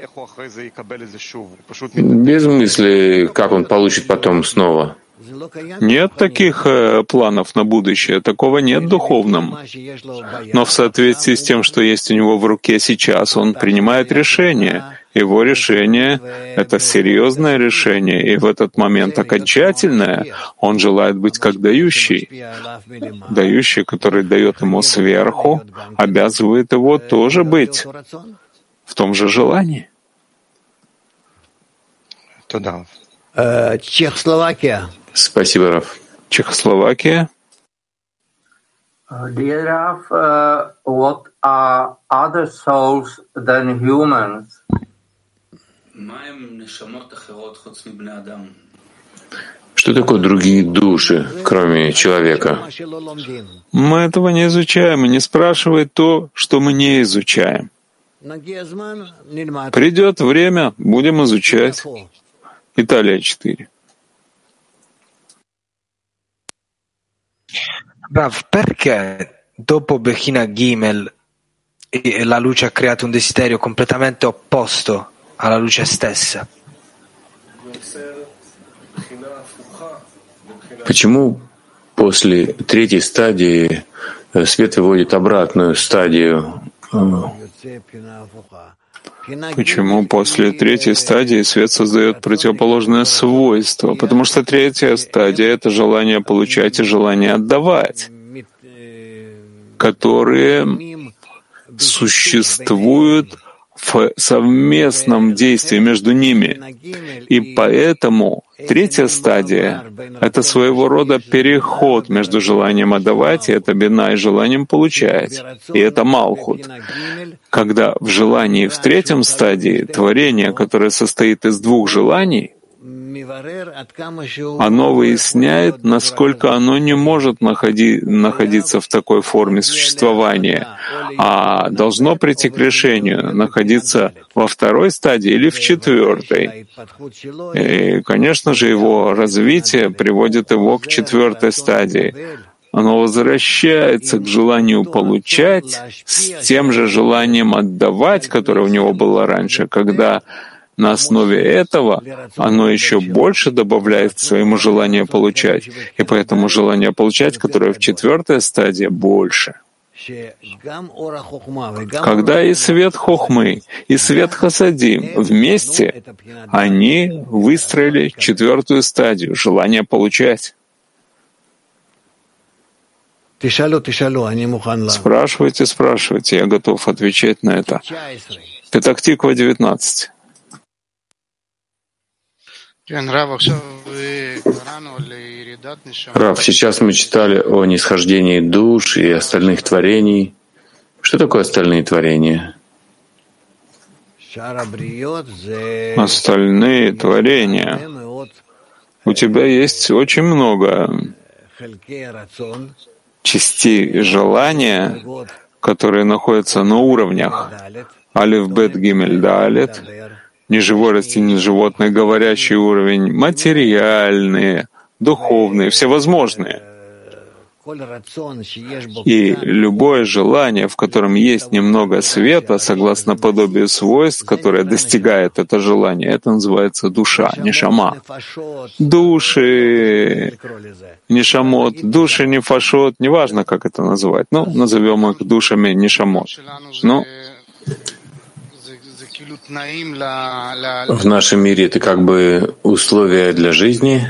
без мысли, как он получит потом снова. Нет таких планов на будущее, такого нет в духовном. Но в соответствии с тем, что есть у него в руке сейчас, он принимает решение. Его решение — это серьезное решение, и в этот момент окончательное. Он желает быть как дающий. Дающий, который дает ему сверху, обязывает его тоже быть в том же желании. Чехословакия. Спасибо, Рав. Чехословакия. Dear Rav, what are other souls than humans? Что такое другие души, кроме человека? Мы этого не изучаем, и не спрашивает то, что мы не изучаем. Придет время, будем изучать. Италия 4. Rav, perché dopo Bechina Gimel la luce ha creato un desiderio completamente opposto alla luce stessa? Почему после третьей стадии свет выводит обратную стадию? Почему после третьей стадии свет создает противоположное свойство? Потому что третья стадия — это желание получать и желание отдавать, которые существуют в совместном действии между ними. И поэтому третья стадия — это своего рода переход между желанием отдавать, и это бина, и желанием получать. И это малхут. Когда в желании в третьем стадии творение, которое состоит из двух желаний, оно выясняет, насколько оно не может находиться в такой форме существования, а должно прийти к решению, находиться во второй стадии или в четвертой. И, конечно же, его развитие приводит его к четвертой стадии. Оно возвращается к желанию получать с тем же желанием отдавать, которое у него было раньше, когда на основе этого оно еще больше добавляет к своему желанию получать. И поэтому желание получать, которое в четвертой стадии, больше. Когда и свет хохмы, и свет хасадим вместе, они выстроили четвертую стадию — желание получать. Спрашивайте, спрашивайте, я готов отвечать на это. Петах-Тиква, 19. Рав, сейчас мы читали о нисхождении душ и остальных творений. Что такое остальные творения? Остальные творения. У тебя есть очень много частей желания, которые находятся на уровнях Алиф, Бет, Гимель, Далет, неживой растительный, животный, говорящий уровень, материальные, духовные, всевозможные. И любое желание, в котором есть немного света, согласно подобию свойств, которое достигает это желание, это называется душа, нешама. Души, нешамот, души, нефашот, неважно, как это назвать. Ну, назовем их душами нешамот. Ну, в нашем мире это как бы условия для жизни.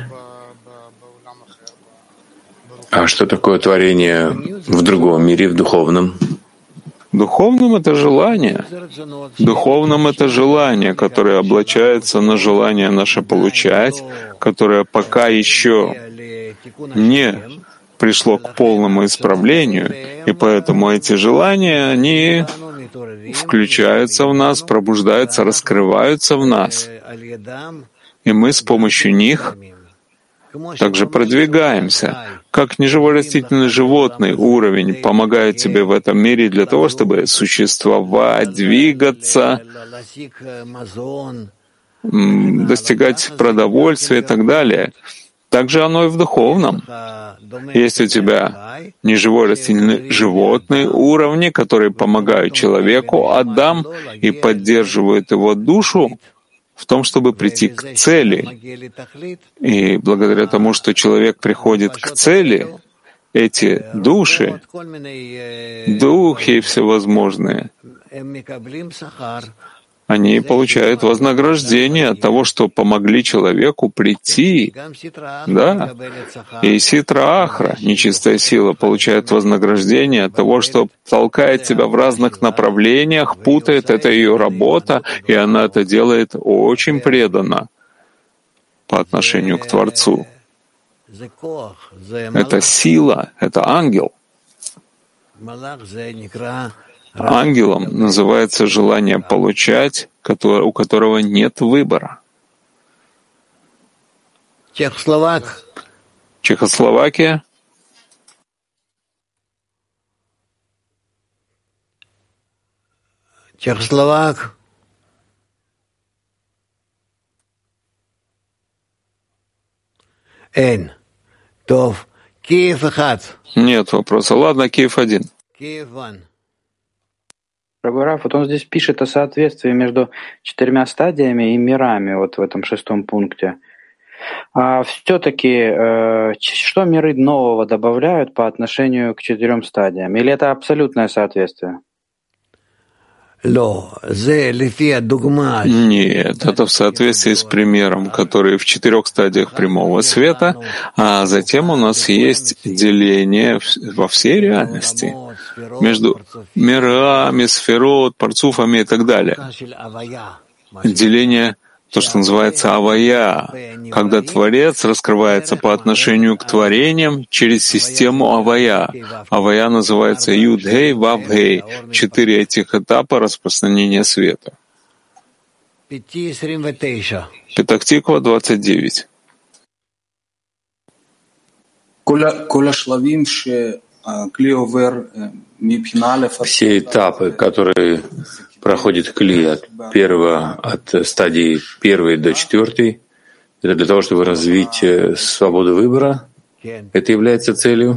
А что такое творение в другом мире, в духовном? В духовном — это желание. В духовном — это желание, которое облачается на желание наше получать, которое пока еще не пришло к полному исправлению, и поэтому эти желания, они включаются в нас, пробуждаются, раскрываются в нас. И мы с помощью них также продвигаемся. Как неживой растительный животный уровень помогает тебе в этом мире для того, чтобы существовать, двигаться, достигать продовольствия и так далее. Также оно и в духовном. Есть у тебя неживой растительный животный уровни, которые помогают человеку, Адам, и поддерживают его душу в том, чтобы прийти к цели. И благодаря тому, что человек приходит к цели, эти души, духи всевозможные, они получают вознаграждение от того, что помогли человеку прийти. Да. И Ситра Ахра, нечистая сила, получает вознаграждение от того, что толкает тебя в разных направлениях, путает, это ее работа, и она это делает очень преданно по отношению к Творцу. Это сила, это ангел. Ангелом называется желание получать, у которого нет выбора. Чехословакия. Чехословак. Эн. Тов. Киев 1. Нет вопроса. Ладно, Киев 1. Киев 1. Рабарав, вот он здесь пишет о соответствии между 4 стадиями и мирами, вот в этом 6 пункте. А все-таки что миры нового добавляют по отношению к 4 стадиям? Или это абсолютное соответствие? Нет, это в соответствии с примером, который в 4 стадиях прямого света, а затем у нас есть деление во всей реальности между мирами, сферот, парцуфами и так далее. Деление, то, что называется авая, когда Творец раскрывается по отношению к творениям через систему авая. Авая называется Юд-Гей, Вав-Гей. 4 этих этапа распространения света. Петах-Тиква, 29. Все этапы, которые проходит Кли от стадии 1 до 4, это для того, чтобы развить свободу выбора. Это является целью?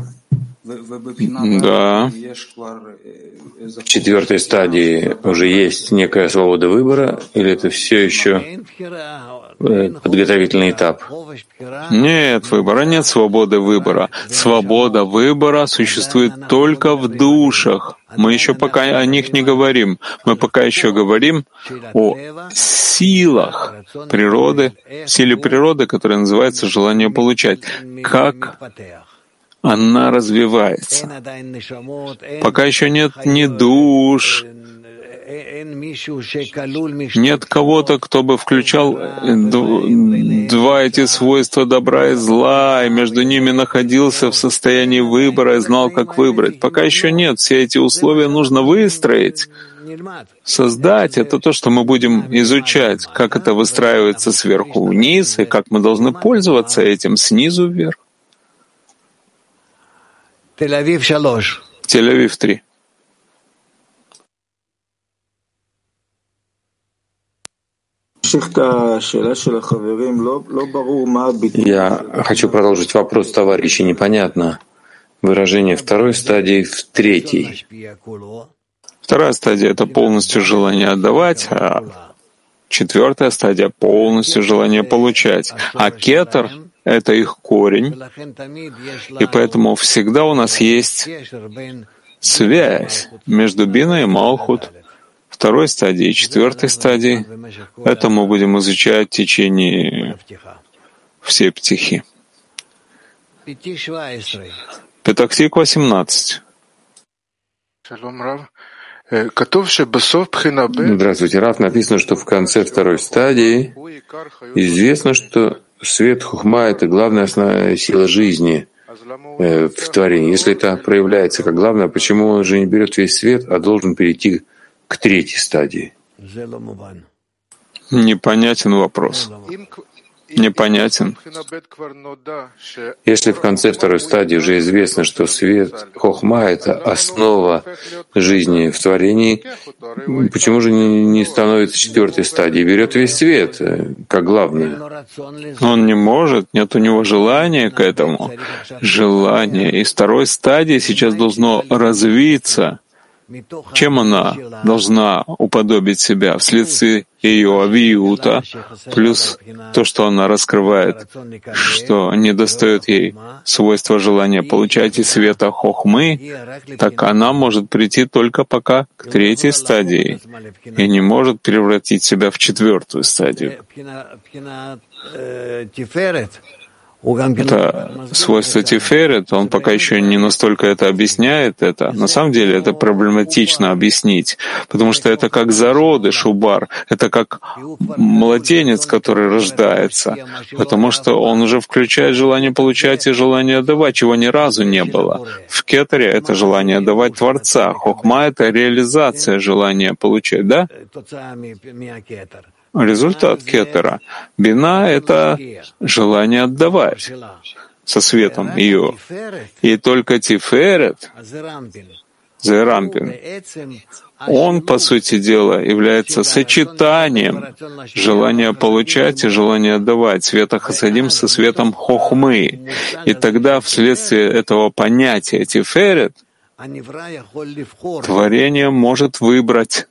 Да. В 4 стадии уже есть некая свобода выбора, или это все еще подготовительный этап? Нет выбора, нет свободы выбора. Свобода выбора существует только в душах. Мы еще пока о них не говорим. Мы пока еще говорим о силах природы, силе природы, которая называется желание получать. Как она развивается. Пока еще нет ни душ, нет кого-то, кто бы включал 2 эти свойства добра и зла, и между ними находился в состоянии выбора и знал, как выбрать. Пока еще нет. Все эти условия нужно выстроить, создать. Это то, что мы будем изучать, как это выстраивается сверху вниз, и как мы должны пользоваться этим снизу вверх. Тель-Авив 3. Я хочу продолжить вопрос товарища. Непонятно выражение 2 стадии в 3. 2 стадия — это полностью желание отдавать, а 4 стадия — полностью желание получать. А кетер — это их корень, и поэтому всегда у нас есть связь между Бина и Малхут, 2 стадии и 4 стадии. Это мы будем изучать в течение всей птихи. Петах-Тиква 17. Здравствуйте, Рав. Написано, что в конце 2 стадии известно, что свет Хухма — это главная основная сила жизни в творении. Если это проявляется как главное, почему он же не берет весь свет, а должен перейти к к третьей стадии? Непонятен вопрос. Непонятен. Если в конце второй стадии уже известно, что свет хохма — это основа жизни в творении, почему же не становится четвертой стадией? Берет весь свет, как главное. Он не может, нет у него желания к этому. Желание из второй стадии сейчас должно развиться. Чем она должна уподобить себя? Вследствие ее авиута, плюс то, что она раскрывает, что недостает ей свойства желания получать из света хохмы, так она может прийти только пока к третьей стадии и не может превратить себя в четвертую стадию. Это свойство Тиферет, он пока еще не настолько это объясняет. Это на самом деле это проблематично объяснить, потому что это как зародыш убар, это как младенец, который рождается, потому что он уже включает желание получать и желание давать, чего ни разу не было. В кетере это желание давать Творца, хохма — это реализация желания получать, да? Результат кетера. Бина — это желание отдавать со светом ее. И только Тиферет, Зерампин, он, по сути дела, является сочетанием желания получать и желания отдавать, света хасадим со светом хохмы. И тогда вследствие этого понятия Тиферет творение может выбрать,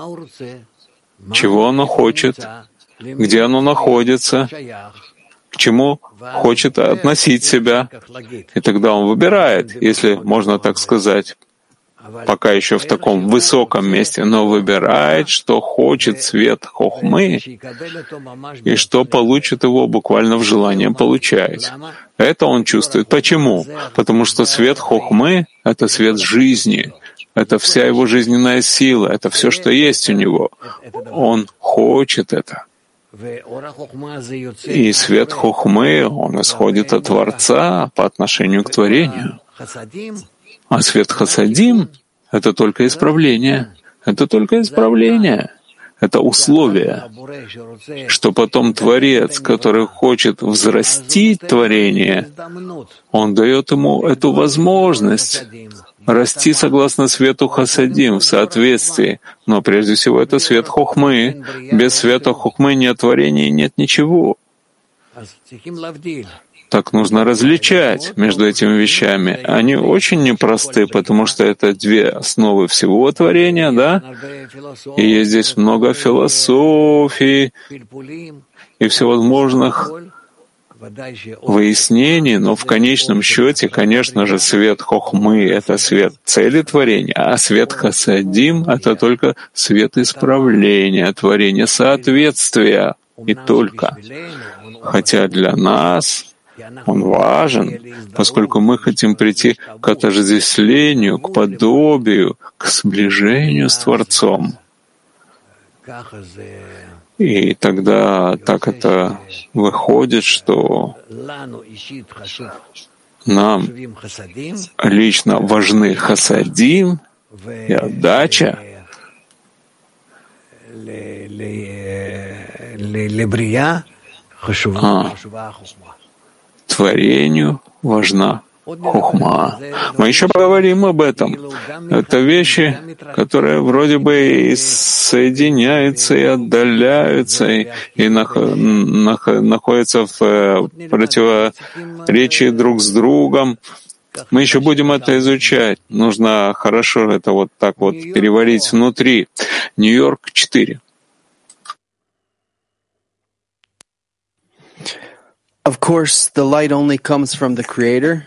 чего оно хочет, где оно находится, к чему хочет относить себя. И тогда он выбирает, если можно так сказать, пока еще в таком высоком месте, но выбирает, что хочет свет хохмы и что получит его буквально в желании получать. Это он чувствует. Почему? Потому что свет хохмы — это свет жизни. Это вся его жизненная сила, это все, что есть у него. Он хочет это. И свет хохмы, он исходит от Творца по отношению к творению. А свет хасадим — это только исправление. Это только исправление. Это условие, что потом Творец, который хочет взрастить творение, он дает ему эту возможность расти согласно свету хасадим в соответствии. Но прежде всего это свет хохмы. Без света хохмы нет творения и нет ничего. Так нужно различать между этими вещами. Они очень непросты, потому что это две основы всего творения, да? И есть здесь много философий и всевозможных выяснений, но в конечном счете, конечно же, свет хохмы — это свет цели творения, а свет хасадим — это только свет исправления творения, соответствия и только. Хотя для нас он важен, поскольку мы хотим прийти к отождествлению, к подобию, к сближению с Творцом. И тогда так это выходит, что нам лично важны хасадим и отдача, а творению важна хохма. Мы еще поговорим об этом. Это вещи, которые вроде бы и соединяются, и отдаляются, и находятся в противоречии друг с другом. Мы еще будем это изучать. Нужно хорошо это вот так вот переварить внутри. Нью-Йорк 4. Of course, the light only comes from the Creator.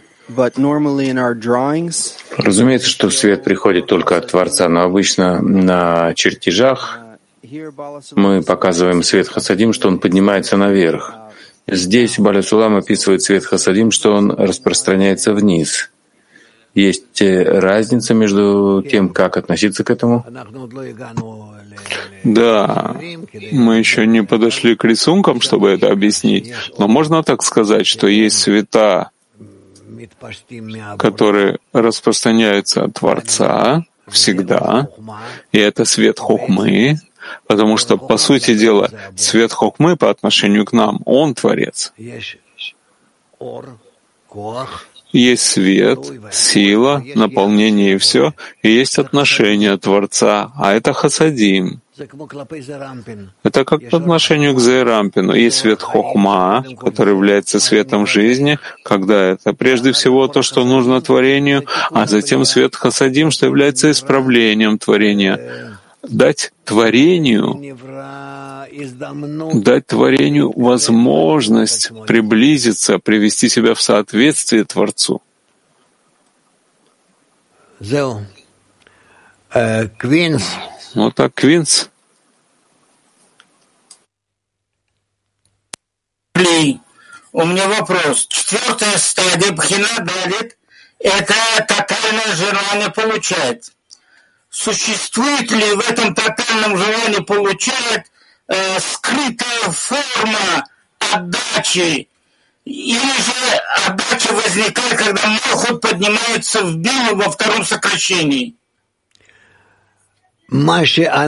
Разумеется, что свет приходит только от Творца, но обычно на чертежах мы показываем свет хасадим, что он поднимается наверх. Здесь Баля Сулам описывает свет хасадим, что он распространяется вниз. Есть разница между тем, как относиться к этому? Да, мы еще не подошли к рисункам, чтобы это объяснить, но можно так сказать, что есть света, которые распространяются от Творца, всегда, и это свет хохмы, потому что, по сути дела, свет хохмы по отношению к нам, он Творец. Есть свет, сила, наполнение и все, и есть отношение Творца, а это хасадим. Это как по отношению к Зейрампину. Есть свет хохма, который является светом жизни, когда это прежде всего то, что нужно творению, а затем свет хасадим, что является исправлением творения. Дать творению возможность приблизиться, привести себя в соответствие Творцу. Вот так, Квинс. У меня вопрос. 4-я стадия Бхина Далит — это тотальное желание получать. Существует ли в этом тотальном желании получать скрытая форма отдачи? Или же отдача возникает, когда Малхут поднимается в Бину во втором сокращении? То,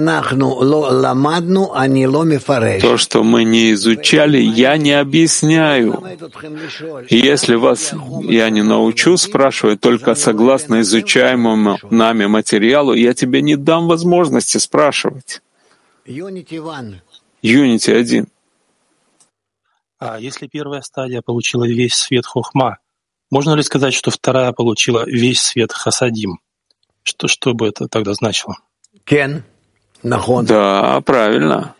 что мы не изучали, я не объясняю. И если вас я не научу спрашивать только согласно изучаемому нами материалу, я тебе не дам возможности спрашивать. Unity 1. А если первая стадия получила весь свет хохма, можно ли сказать, что вторая получила весь свет хасадим? Что бы это тогда значило? Да, правильно.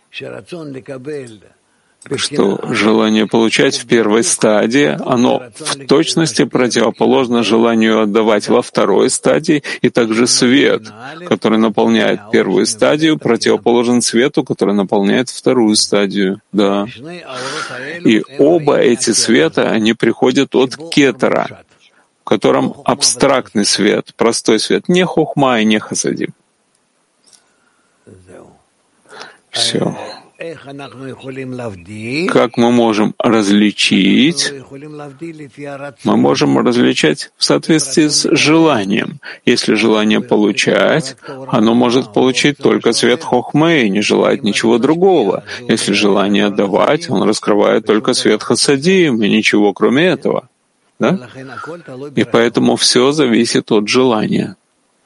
Что желание получать в первой стадии, оно в точности противоположно желанию отдавать во второй стадии, и также свет, который наполняет первую стадию, противоположен свету, который наполняет вторую стадию. Да. И оба эти света, они приходят от кетера, в котором абстрактный свет, простой свет, не хохма и не хасадим. Все. Как мы можем различить? Мы можем различать в соответствии с желанием. Если желание получать, оно может получить только свет хохмы и не желает ничего другого. Если желание отдавать, он раскрывает только свет хасадим и ничего кроме этого. Да? И поэтому все зависит от желания.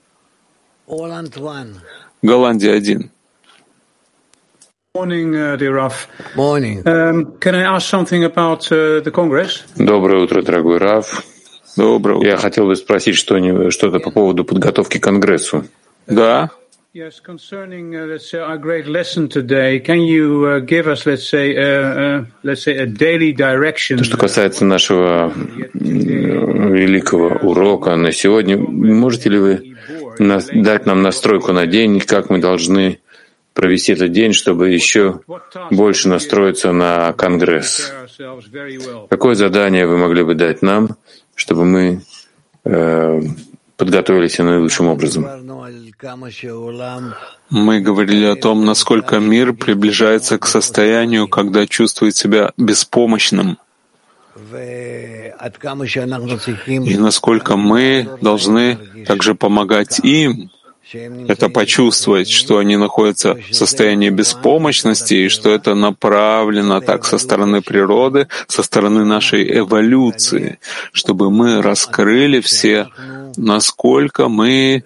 Голландия 1. Morning, dear Raf. Morning. Can I ask something about the Congress? Доброе утро, дорогой Раф. Доброе утро. Я хотел бы спросить что-то по поводу подготовки к Конгрессу. Да. Yes, concerning, let's say, our great lesson today, can you give us, let's say, a daily direction? То, что касается нашего великого урока на сегодня, можете ли вы дать нам настройку на день, как мы должны провести этот день, чтобы еще больше настроиться на Конгресс? Какое задание вы могли бы дать нам, чтобы мы подготовились наилучшим образом? Мы говорили о том, насколько мир приближается к состоянию, когда чувствует себя беспомощным, и насколько мы должны также помогать им это почувствовать, что они находятся в состоянии беспомощности, и что это направлено так со стороны природы, со стороны нашей эволюции, чтобы мы раскрыли все, насколько мы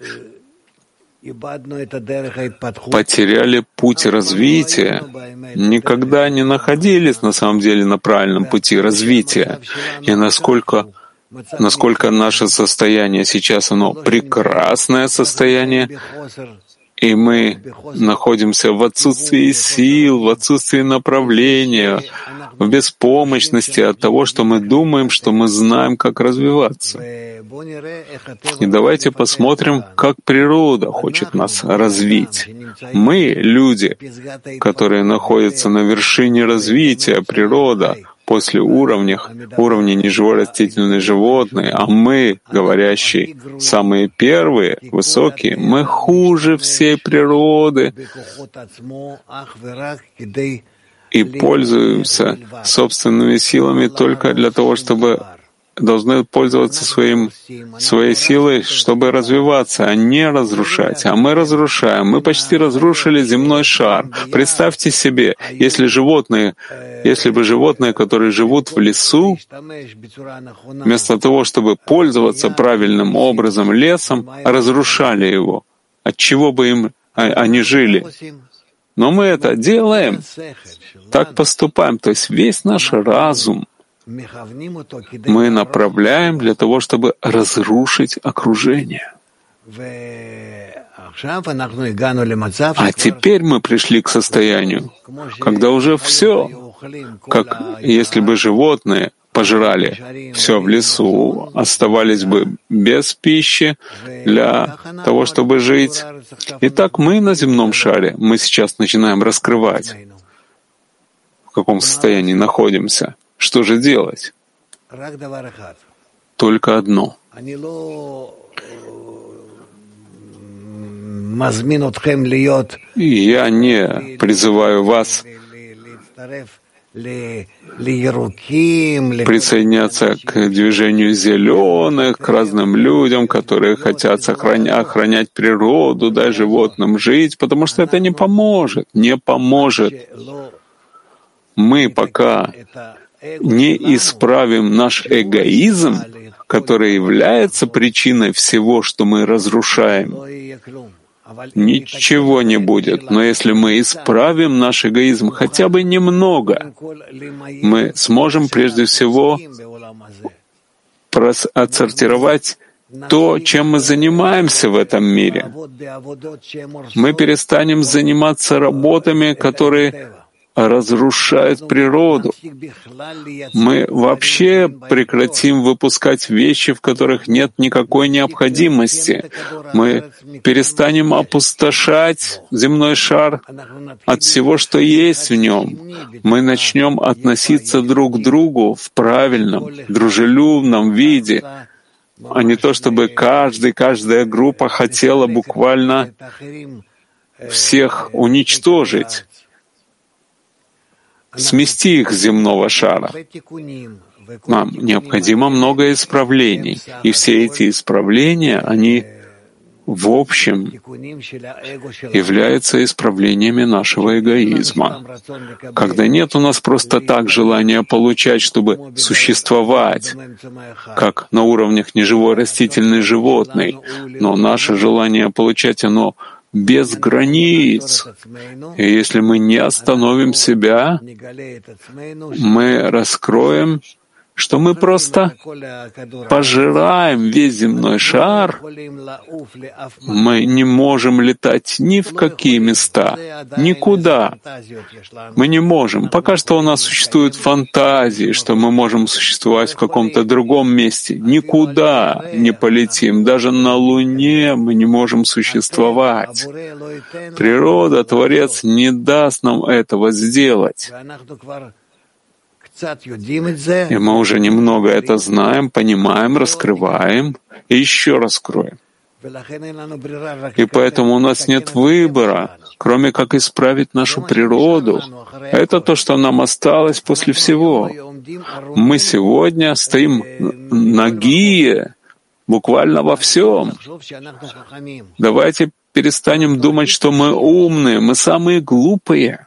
потеряли путь развития, никогда не находились на самом деле на правильном пути развития, и насколько наше состояние сейчас, оно прекрасное состояние, и мы находимся в отсутствии сил, в отсутствии направления, в беспомощности от того, что мы думаем, что мы знаем, как развиваться. И давайте посмотрим, как природа хочет нас развить. Мы, люди, которые находятся на вершине развития, природа, после уровней неживой растительной животной, а мы, говорящие, самые первые, высокие, мы хуже всей природы и пользуемся собственными силами только для того, чтобы должны пользоваться своей силой, чтобы развиваться, а не разрушать. А мы разрушаем. Мы почти разрушили земной шар. Представьте себе, если бы животные, которые живут в лесу, вместо того, чтобы пользоваться правильным образом лесом, разрушали его. От чего бы они жили? Но мы это делаем, так поступаем. То есть весь наш разум мы направляем для того, чтобы разрушить окружение. А теперь мы пришли к состоянию, когда уже все, как если бы животные пожирали все в лесу, оставались бы без пищи для того, чтобы жить. Итак, мы на земном шаре, мы сейчас начинаем раскрывать, в каком состоянии находимся. Что же делать? Только одно. Я не призываю вас присоединяться к движению зеленых, к разным людям, которые хотят охранять природу, дать животным жить, потому что это не поможет. Не поможет. Мы пока не исправим наш эгоизм, который является причиной всего, что мы разрушаем, ничего не будет. Но если мы исправим наш эгоизм хотя бы немного, мы сможем прежде всего отсортировать то, чем мы занимаемся в этом мире. Мы перестанем заниматься работами, которые разрушают природу. Мы вообще прекратим выпускать вещи, в которых нет никакой необходимости. Мы перестанем опустошать земной шар от всего, что есть в нем. Мы начнем относиться друг к другу в правильном, дружелюбном виде, а не то, чтобы каждая группа хотела буквально всех уничтожить, смести их с земного шара. Нам необходимо много исправлений, и все эти исправления, они в общем являются исправлениями нашего эгоизма. Когда нет у нас просто так желания получать, чтобы существовать, как на уровнях неживой растительной животной, но наше желание получать, оно без границ. И если мы не остановим себя, мы раскроем, что мы просто пожираем весь земной шар. Мы не можем летать ни в какие места, никуда. Мы не можем. Пока что у нас существуют фантазии, что мы можем существовать в каком-то другом месте. Никуда не полетим. Даже на Луне мы не можем существовать. Природа, Творец не даст нам этого сделать. И мы уже немного это знаем, понимаем, раскрываем и еще раскроем. И поэтому у нас нет выбора, кроме как исправить нашу природу. Это то, что нам осталось после всего. Мы сегодня стоим нагие буквально во всем. Давайте перестанем думать, что мы умные, мы самые глупые.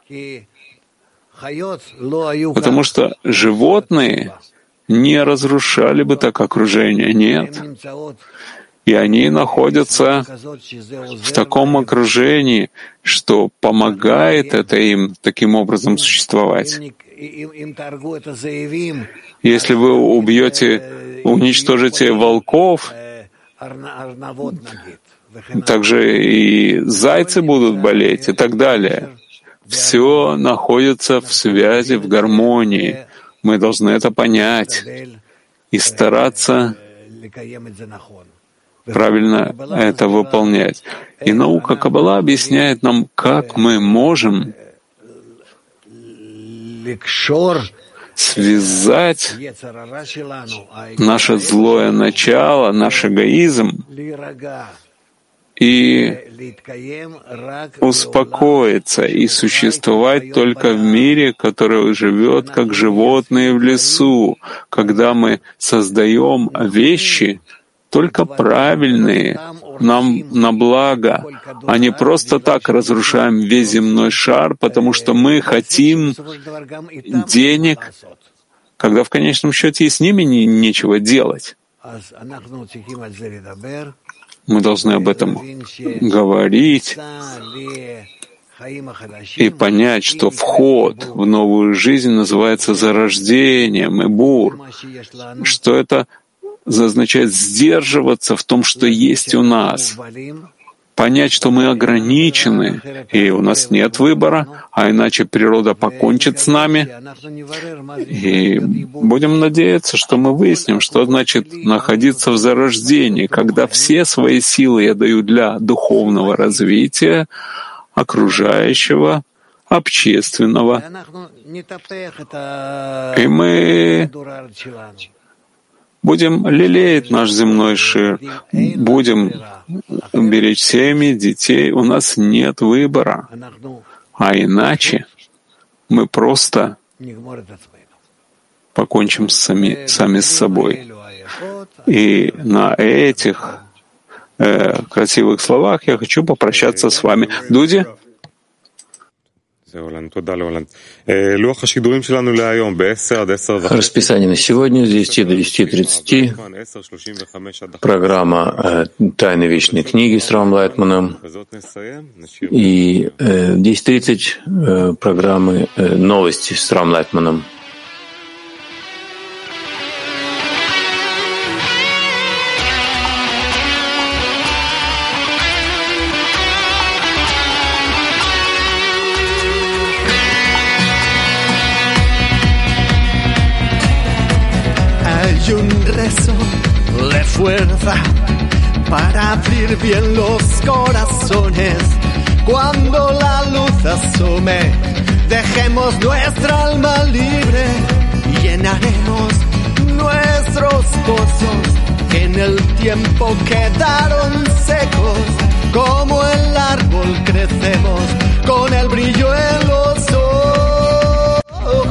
Потому что животные не разрушали бы так окружение, нет. И они находятся в таком окружении, что помогает это им таким образом существовать. Если вы уничтожите волков, также и зайцы будут болеть и так далее. Все находится в связи, в гармонии. Мы должны это понять и стараться правильно это выполнять. И наука Каббала объясняет нам, как мы можем связать наше злое начало, наш эгоизм, и успокоиться и существовать только в мире, который живет как животные в лесу, когда мы создаем вещи только правильные, нам на благо, а не просто так разрушаем весь земной шар, потому что мы хотим денег, когда в конечном счете и с ними нечего делать. Мы должны об этом говорить и понять, что вход в новую жизнь называется зарождением и бур, что это означает сдерживаться в том, что есть у нас, понять, что мы ограничены, и у нас нет выбора, а иначе природа покончит с нами. И будем надеяться, что мы выясним, что значит находиться в зарождении, когда все свои силы я даю для духовного развития, окружающего, общественного. И мы будем лелеять наш земной шир, будем беречь семьи, детей. У нас нет выбора. А иначе мы просто покончим сами с собой. И на этих красивых словах я хочу попрощаться с вами. Дуди? Расписание на сегодня с 10 до 10:30. Программа «Тайны вечной книги» с Равом Лайтманом. И в 10:30 программы «Новости» с Равом Лайтманом. Hay un rezo de fuerza para abrir bien los corazones. Cuando la luz asome, dejemos nuestra alma libre y llenaremos nuestros pozos que en el tiempo quedaron secos. Como el árbol crecemos con el brillo en los ojos.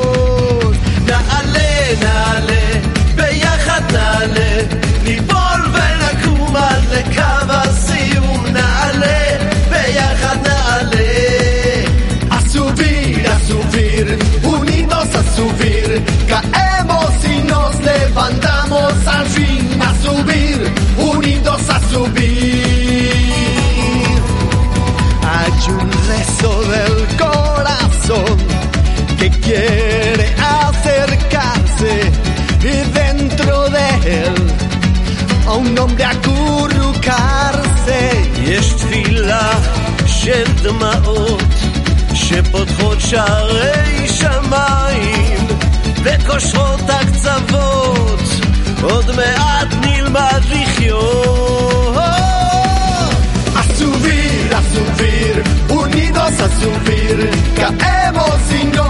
נעלה, ביחד נעלה, ניפול ונקום עד לקו הסיום. נעלה, ביחד נעלה. A subir, unidos a subir, caemos y nos levantamos al fin. A subir, unidos a subir. Hay un rezo del corazón que quiere acercarse y dentro de él a un hombre acurrucarse. יש תפילה של דמעות שפותחות שערי שמיים וקושרות הקצוות, עוד מעט נלמד לחיות. A subir, unidos a subir, caemos y no